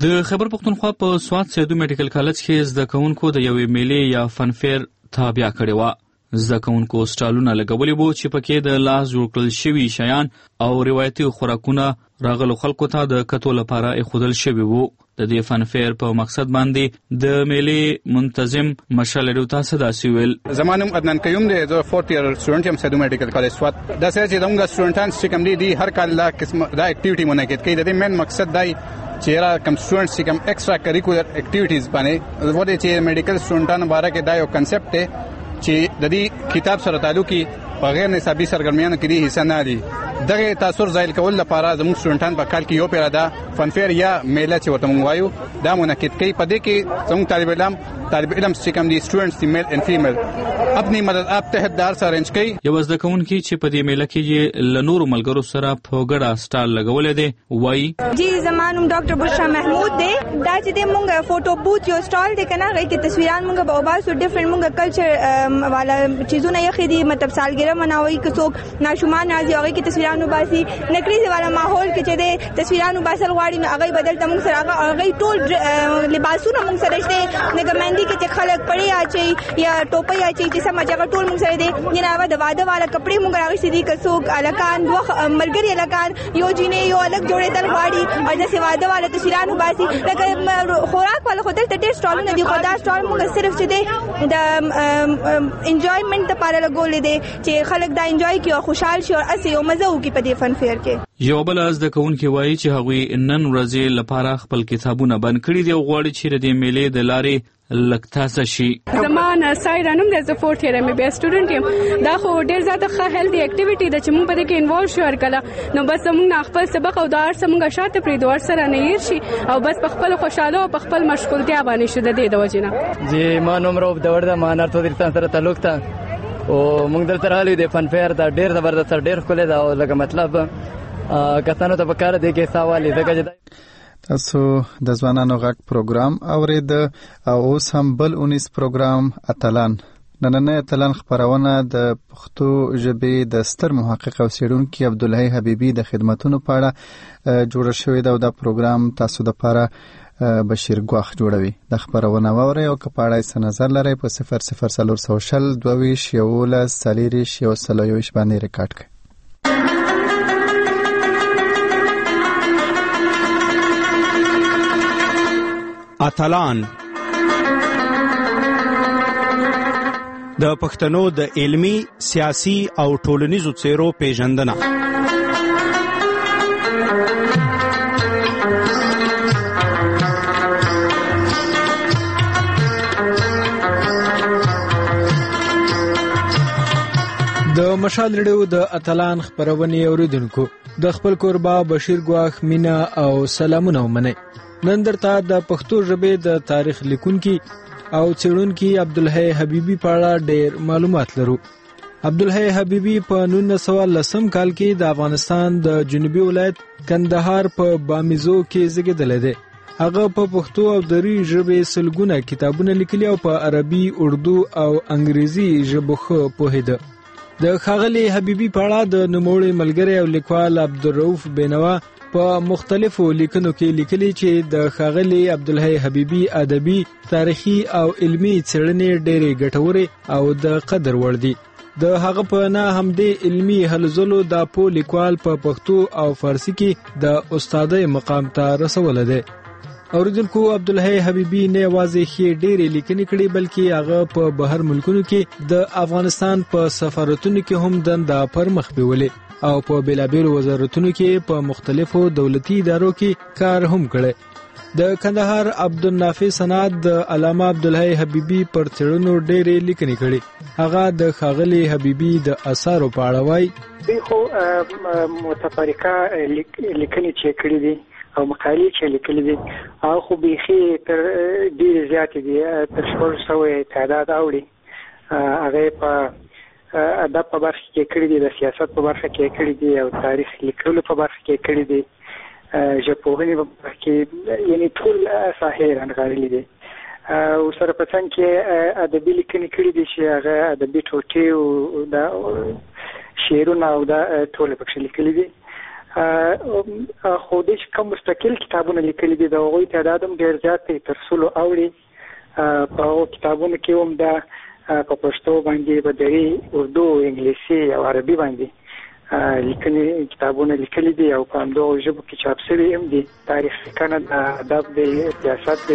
Speaker 2: د خیبر پښتونخوا په سوات سیدو میډیکل کالج کې زده کوونکو د یوې میلې یا فنفیر تابع کړې وه. زده کوونکو سټالونه لګولي وو چې پکې د لاس جوړ کړل شوي شیان او روایتي خوراکونه راغلو خلکو ته د کتو لپاره ایښودل شوي وو. د دې فنفیر په مقصد باندې د میلې منتظم مشال ډیو تاسو داسې ویل.
Speaker 3: زما نوم عدنان قیوم دی، زه 4th year سټوډنټ یم سیدو میډیکل کالج سوات. دا څه چې زموږ سټوډنټان چې کوم دي هر کال دا قسم دا اکټیویټي منعقد کوي. د دې مین مقصد دی چې را کوم سټوډنټس چې کوم ایکسترا کریکولر اکټیویټیز باندې ودې چې میډیکل سټوډنټانو باره کې دا یو کنسپټ دی چې د دې کتاب سره تعلقي په غیر نصابي سرګرمیانو کې دي حصہ نه دي. دغه تاثیر ځایل کول لپاره زموږ سټوډنټان په کال کې یو پیره دا فنفیر یا میله چې ورته موږ وایو دا منعقد کوي. په دې کې زموږ طالب علم چې کوم دي سټوډنټس میل اینڈ فیمیل خپل مدد آپ تحت دار سره ارنج کوي.
Speaker 2: یو زده کوونکی چې په دې میله کې له نورو ملګرو سره په ګډه سټال لګولې دي وایي
Speaker 5: جی زمانوم ډاکټر بشرا محمود دی. دا چې موږ فوټو بوت یو سټال دی کنه غي کې تصویران موږ به وباسو ډیفرنٹ موږ کلچر والا چیزونه یې خېدي مطلب سالګرہ مناوي که څوک ناشومان راځي هغه کې تصویرانو باسي نکریزي والا ماحول کې چې د تصویرانو باسل غواړي نو هغه بدل ته موږ سره هغه ټول لباسونه موږ سره شته نګمندي کې چې خلک پړي اچي یا ټوپي اچي چې سم جگہ ټول موږ سره دي نه د واده والا کپڑے موږ راغلي دي که څوک الکان دوه ملګری الکان یو جینې یو الګ جوړېدل غواړي او د واده والا تصویرانو باسي لکه خوراک والا هوټل ته ډېر سټالونه دي. خو دا سټال موږ صرف چې دی د انجوایمنت لپاره لګولې دي چې خلک دا انجوای کوي او خوشحال شي او اسې یو مزه وکړي په دې فن فیر کې.
Speaker 2: یو بل زده کوونکی وایي چې هغوی نن ورځې لپاره خپل کتابونه بند کړي دي او غواړي چې د دې میلې د لارې لږ تازه شي.
Speaker 23: زمان سایرانم د 4th year MBA سټوډنټ یم. دا خو ډېر زیاته ښه هیلدي اکټیویټي ده چې موږ په دې کې انوالو شو ورکړه نو بس موږ خپل سبق او د هر څه موږ شاته پرېږدو هر سره نه هېر شي او بس په خپل خوشحاله او په خپل مشغولتیا باندې شو د دې د وجې نه.
Speaker 24: جی ما نوم روب دور ده ما نارتودرستان سره تعلق ته او موږ دلته راغلي د فن فیر دا ډېر زبردست ډېر ښکلی ده او لکه مطلب کسانو ته پکار دی کې سوال ځکه چې
Speaker 1: تاسو د ځوانانو غږ پروګرام اورید او اوس هم بل 19 پروګرام اتلان. نننۍ اتلان خبرونه د پښتو ژبې د ستر محقق او څېړونکي عبدالحی حبیبي د خدماتونو په اړه جوړ شوی دا د پروګرام تاسو د لپاره بشیر ګواخ جوړوي. د خبرونه واورئ او که په اړه څه نظر لرئ په 00400 22 11 40 121 باندې ریکارډ کړئ.
Speaker 25: اتلان د پښتنو د علمی، سیاسي او ټولنیزو څیرو پیژندنه.
Speaker 17: د مشال ریډیو د اتلان خبرونه اوریدونکو د خپل کوربا بشیر ګواخ مینا او سلامونه ومنئ. نن درته د پښتو ژبې د تاریخ لیکونکي او څېړونکي عبدالحی حبیبي په اړه ډېر معلومات لرو. عبدالحی حبیبي په 1910 کال کې د افغانستان د جنوبي ولایت کندهار په بامیزو کې زیږېدلی دی. هغه په پښتو او دري ژبې سلګونه کتابونه لیکلي او په عربي، اردو او انګریزي ژبو ښه پوهېده. د ښاغلي حبیبي په اړه د نوموړي ملګری او لیکوال عبدالرؤف بینوا په مختلفو لیکنو کې لیکلي چې د ښاغلي عبدالحی حبیبي ادبي، تاریخي او علمي څېړنې ډېرې ګټورې او د قدر وړ دي. د هغه په نه همدې علمي هلو ځلو دا پوه لیکوال په پښتو او فارسي کې د استادۍ مقام ته رسولی دی. اوریدونکو عبدالحی حبیبي نه یوازې ښې ډېرې لیکنې کړي بلکې هغه په بهر ملکونو کې د افغانستان په سفارتونو کې هم دنده پر مخ بیولې او په بیلابیلو وزارتونو کې په مختلفو دولتي ادارو کې کار هم کړی. د کندهار عبدالنافع صنعت د علامه عبدالحی حبیبي پر څېړنو ډېرې لیکنې کړي. هغه د ښاغلي حبیبي د اثارو په اړه وایي
Speaker 26: خو متفرقه لیکنې چې کړي دي او مقالې چې لیکلي دي هغه خو بیخي تر ډېرې زیاتې دي تر 400 تعداد اوړي. هغه په ادب په برخه کې کړي دي، د سیاست په برخه کې کړي دي او تاریخ لیکلو په برخه کې کړي دي، ژبپوهنې په برخه کې یعنی ټول ساحې رانغاړلي دي. او سره په څنګ کې ادبي لیکنې کړي دي چې هغه ادبي ټوټې او د شعرونه او د ټول پکې لیکلي دي. خو د کوم مستقل کتابونه لیکلي دي د هغوی تعداد هم ډېر زیات دی تر 100 اوړي په هغو کتابونو کې هم د په پښتو باندې بدري اردو انګلیسي او عربي باندې لیکلي کتابونه لیکلي دي او په همدغو ژبو کې چاپ شوي هم دي تاریخ لیکنه د ادب دی سیاست دی.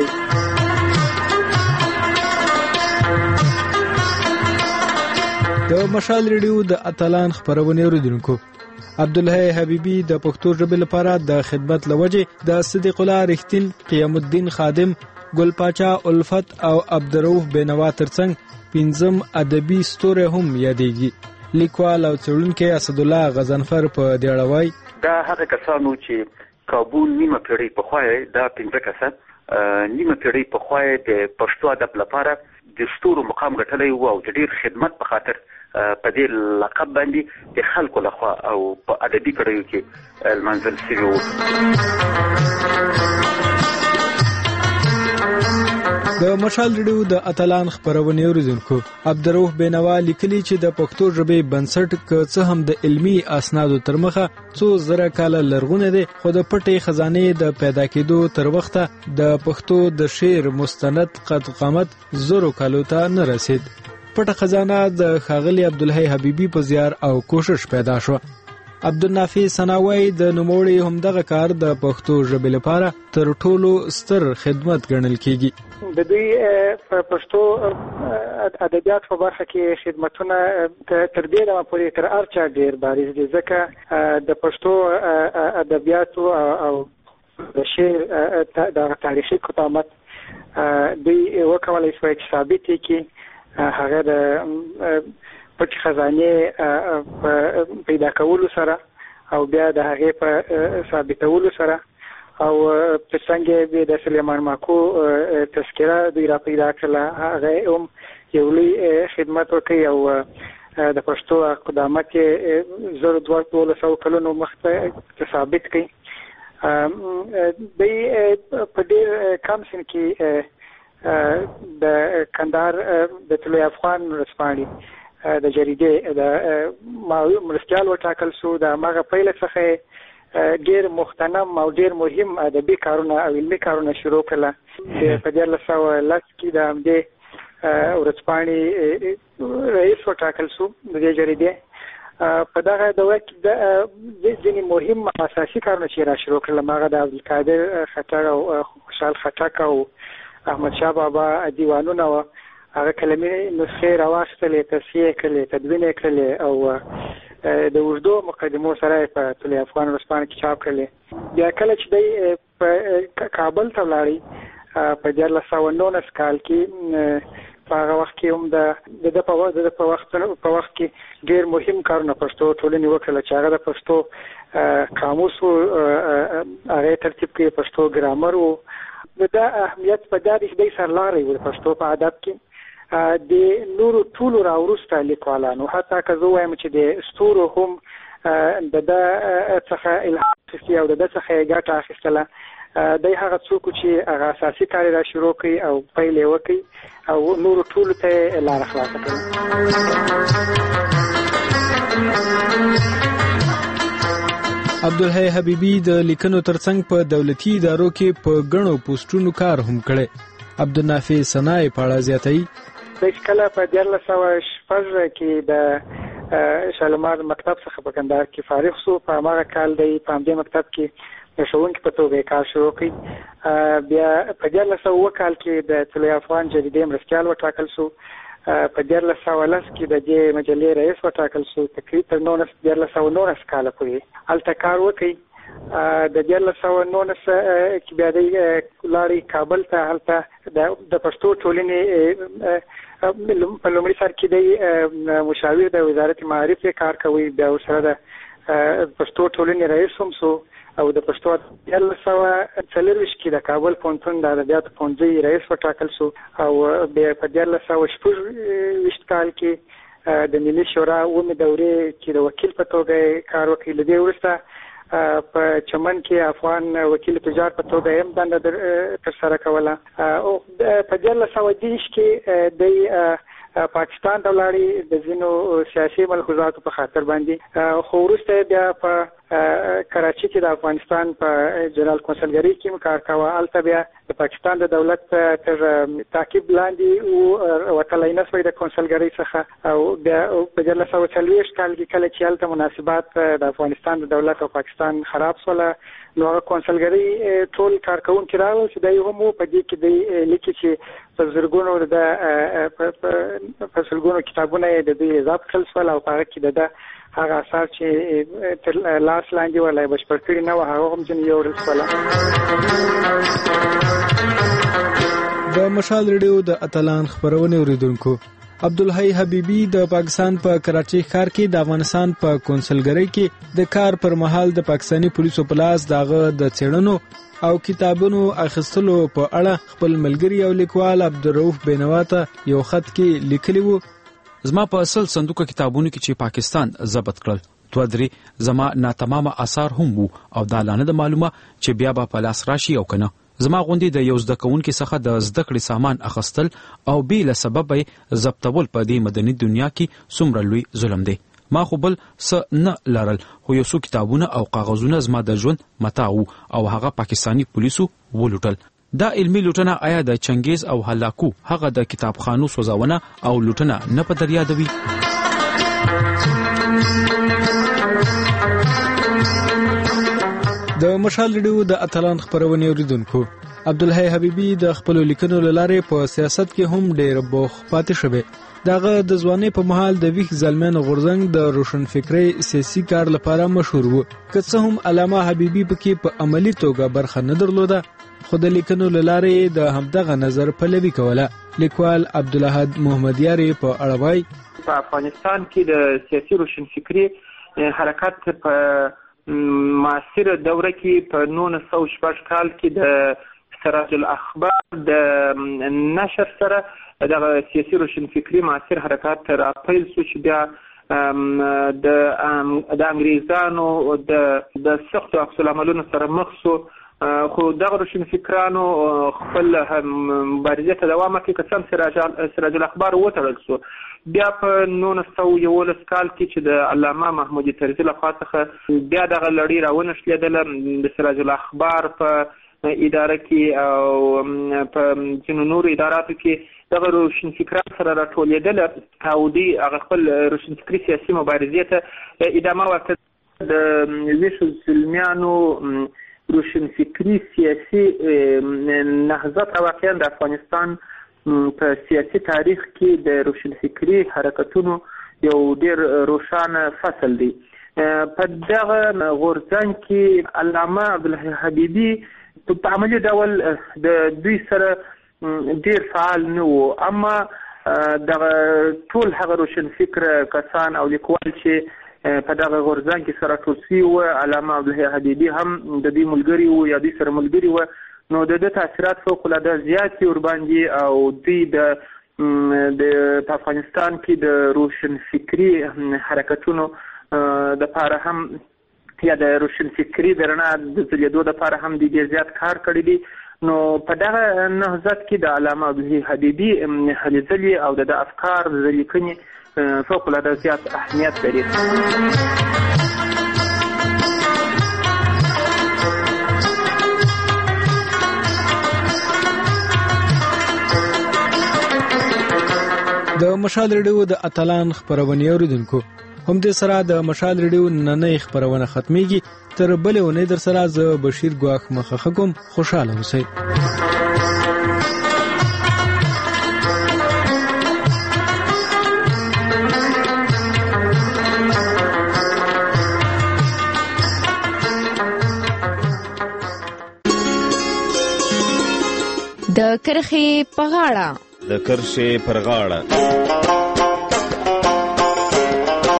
Speaker 6: د مشال ریډیو د اتلان خبرونه اوریدونکو عبدالحی حبیبی د پښتو ژبې لپاره د خدمت لوجه د صدیق الله رښتین قیام الدین خادم ګل پاچا الفت او عبدالرؤف بینوا ترڅنګ پنځم ادبي ستوری هم یادېږي. لیکوال او څېړونکی اسدالله غضنفر په دې اړه وایي
Speaker 20: دا هغه کسانو چې کابل نیمه پیړۍ پخوا دا 15 کسان نیمه پیړۍ پخوا د پښتو ادب لپاره د ستورو مقام ګټلی و او د ډېر خدمت په خاطر په دې لقب باندې د خلکو لخوا او په ادبي کړیو کې المنزل شوي وو.
Speaker 6: د مشال ریډیو د اتلان خبرونه اوریدونکو عبدالرؤف بینوا لیکلي چې د پښتو ژبې بنسټ که څه هم د علمي اسنادو تر مخه څو زره کاله لرغونی دی خو د پټې خزانې د پیدا کېدو تر وخته د پښتو د شعر مستند قد قامت زرو کالو ته نه رسید. پټه خزانه د ښاغلي عبدالحی حبیبی په زیار او کوشش پیدا شو. عبدالنافع ثناوی د نوموړي همدغه کار د پښتو ژبې لپاره تر ټولو ستر خدمت ګڼل کیږي.
Speaker 26: د دوی په پښتو ادبیات په برخه کې خدمتونه تر دې دمه پورې تر هر چا ډېر بارز دي ځکه د پښتو ادبیاتو او د شعر د تاریخي قدامت دوی وکولای شوی چې ثابت کړي هغه د پټې خزانې پیدا کولو سره او بیا د هغې په ثابتولو سره او په څنګه به د سلیمان ماکو تذکره دوی را پیدا کړله هغه هم یو لوی خدمت وکړي او د پښتو قدامت یې 1200 کلونو مخکې ثابت کړي. دوی په ډېر کم سن کې د کندهار د طلوع افغان ورځپاڼې د جریدې د مرستیال وټاکل شو. د هغه پیله څخه ډېر مختنم او ډېر مهم ادبي کارونه او علمي کارونه شروع کړل. په 1910 کې د همدې ورځپاڼې رئیس وټاکل شو د دې جریدې. په دغه دوره کې د ځینې مهم اساسي کارونه چې را شروع کړل هغه د عبدالقادر خټک او خوشحال خټک او احمد شاه بابا دیوانونه و. هغه کلمې نسخې راواخیستلې تصحیح کړلې تدوین یې کړلې او د اوږدو مقدمو سره په طلوع افغان ورځپاڼه کې چاپ کړلې. بیا کله چې دی په کابل ته ولاړی په 1919 کال کې په هغه وخت کې هم د په وخت کې ډېر مهم کارونه پښتو ټولنې وکړل چې هغه د پښتو قاموس هغه ترتیب کې پښتو ګرامر و. د اهمیت په دا دی چې دی سرلاری و د پښتو په ادب کې د نورو ټولو راوروسته لیکوالانو حتی که زه وایم چې د ستورو هم د ده څخه الهام اخیستي او د ده څخه یې ګټه اخیستله. دی هغه څوک چې هغه اساسي کار یې را شروع کړي او پیل یې وکړي او نورو ټولو ته یې لاره خلاصه کړي.
Speaker 6: عبدالحی حبیبی د لیکنو ترڅنګ په دولتي ادارو کې په ګڼو پوسټونو کار هم کړی. عبدالنافع ثناوی په اړه زیاتوي
Speaker 26: چې کله په 1906 کې د شالمار مکتب څخه په کندهار کې فارغ شو په هغه کال دی په همدې مکتب کې د ښوونکي په توګه کار شروع کړي. بیا په 1900 کال کې د طلوع افغان جریدې مرستیال وټاکل شو. په 1910 کې د دې مجلې رئیس وټاکل شو. تقریبا 1919 کال پورې هلته کار وکړي. د 1919 کې بیا د لاړې کابل ته هلته د پښتو ټولنې په لومړي سر کې د مشاور د وزارت معارف کار کوي. بیا ورسره د پښتو ټولنې رئیس هم شو او د پښتو 1940 کې د کابل پوهنتون د ادبیاتو پوهنځي رئیس وټاکل شو او بیا په 1926 کال کې د ملي شورا اومې دورې کې د وکیل په توګه کار وکړي. له دې وروسته په چمن کې افغان وکیل تجار په توګه هم دنده ترسره کوله. او په 1930 کې د پاکستان ته ولاړې د ځینو سیاسي ملحوظاتو په خاطر باندې خو وروسته بیا په کراچي کې د افغانستان په جنرال کونسلګری کې کار کاوه. البته بیا د پاکستان د دولت تر تعقیب لاندې او وتلای نه شوی د کونسلګری څخه او بیا په 1940 کال کې کله چې البته مناسبات د افغانستان د دولت او پاکستان خراب شول نو کونسلګری ټول کارکونکو راول چې دای هم په دې کې د لیکي چې په زرګونو د په زرګونو کتابونه د دې ضبط کړل شول او په هغه کې د هغه اثار چې تر لاس لاندې ولای بشپړ کړی نه و هغه هم ځنې یو رسوله.
Speaker 6: د مشال ریډیو د اتلان خبرونه اوریدونکو عبدالحی حبیبی د پاکستان په کراچي ښار کې د افغانستان په کونسلګری کې د کار پر مهال د پاکستانی پولیسو په لاس داغه د څېړنو او کتابونو اخیستلو په اړه خپل ملګری او لیکوال عبدالرؤف بینوا ته یو خط کې لیکلی وو:
Speaker 7: زما په اصل صندوق کتابونو کې چې پاکستان ضبط کړل 2-3 زما ناتمامه آثار هم وو او دا لانه د معلومه چې بیا به په لاس راشي او کنه. زما غوندې د یو زده کوونکي څخه د زده کړې سامان اخیستل او بې له سببه یې ضبطول په دې مدني دنیا کې څومره لوی ظلم دی. ما خو بل څه نه لرل خو یو څو کتابونه او کاغذونه زما د ژوند متاع وو او هغه پاکستانی پولیسو ولوټل. دا علمي لوټنه آیا د چنګیز او هلاکو هغه د کتابخانو سوځونه او لوټنه نه په دریا دوي؟
Speaker 6: د مشال ریډیو د اتلان خبرونه اوریدونکو عبدالحی حبیبی د خپل لیکنو لاره په سیاست کې هم ډېر بوخ پاتې شوی. داغه د ځواني په محل د ویښ ځلمن غورځنګ د روشنفکرۍ سیاسي کار لپاره مشهور وو. که څه هم علامه حبیبی پکې په عملی توګه برخه نه درلوده خو د لیکنو لاره د همدغه نظر پلوي کوله. لیکوال عبدالاحد محمدیاری په اړه وایي:
Speaker 8: په افغانستان کې د سیاسي روشنفکرۍ حرکت په معاصره دوره کې په 1906 کال کې د سراج الاخبار د نشر سره د سیاسي روشنفکرۍ معاصر حرکت راپیل شو چې بیا د انګریزانو د سختو عکس العملونو سره مخ شو. خو دغه روشنفکرانو خپل مبارزې ته دوام ورکړ، که څه سراج الاخبار وتړل شو. بیا په 1911 کال کې چې د علامه محمود طرزي لخوا څخه بیا دغه لړۍ راونښلېدله د سراج الاخبار په اداره کې او په ځینو نورو اداراتو کې دغه روشنفکران سره راټولېدله او دوی هغه خپل روشنفکري سیاسي مبارزې ته ادامه ورکړه. د ویښو زلمیانو روشنفکري سیاسي نهضت واقعا د افغانستان په سیاسي تاریخ کې د روشنفکري حرکتونو یو ډېر روښانه فصل دی. په دغه غورځنګ کې علامه عبدالحی حبیبی په عملي ډول د دوی سره ډېر فعال نه و، اما دغه ټول هغه روشنفکر کسان او لیکوال چې په دغه غورځنګ کې سره ټول شوي وو، علامه عبدالحی حبیبی هم د دوی ملګري وو یا دوی سره ملګري وو، نو د ده تاثیرات فوق‌العاده زیات دي ورباندې او دوی د افغانستان کې د روشنفکري حرکتونو دپاره هم یا د روشنفکري د رڼا د ځلېدو دپاره هم دوی ډېر زیات کار کړی دی. نو په دغه نهضت کې د علامه عبدالحی حبیبي هلې ځلې او د افکار د لیکنې فوق‌العاده زیات اهمیت لري.
Speaker 6: د مشال ریډیو د اتلان خبرونه اوریدونکو هم دې سره د مشال ریډیو نننۍ خبرونه ختميږي. تر بلې ونې در سره زه بشیر ګواخ مخه کوم. خوشاله اوسئ.
Speaker 9: د کرخې په غاړه.
Speaker 10: د کرښې پر غاړه.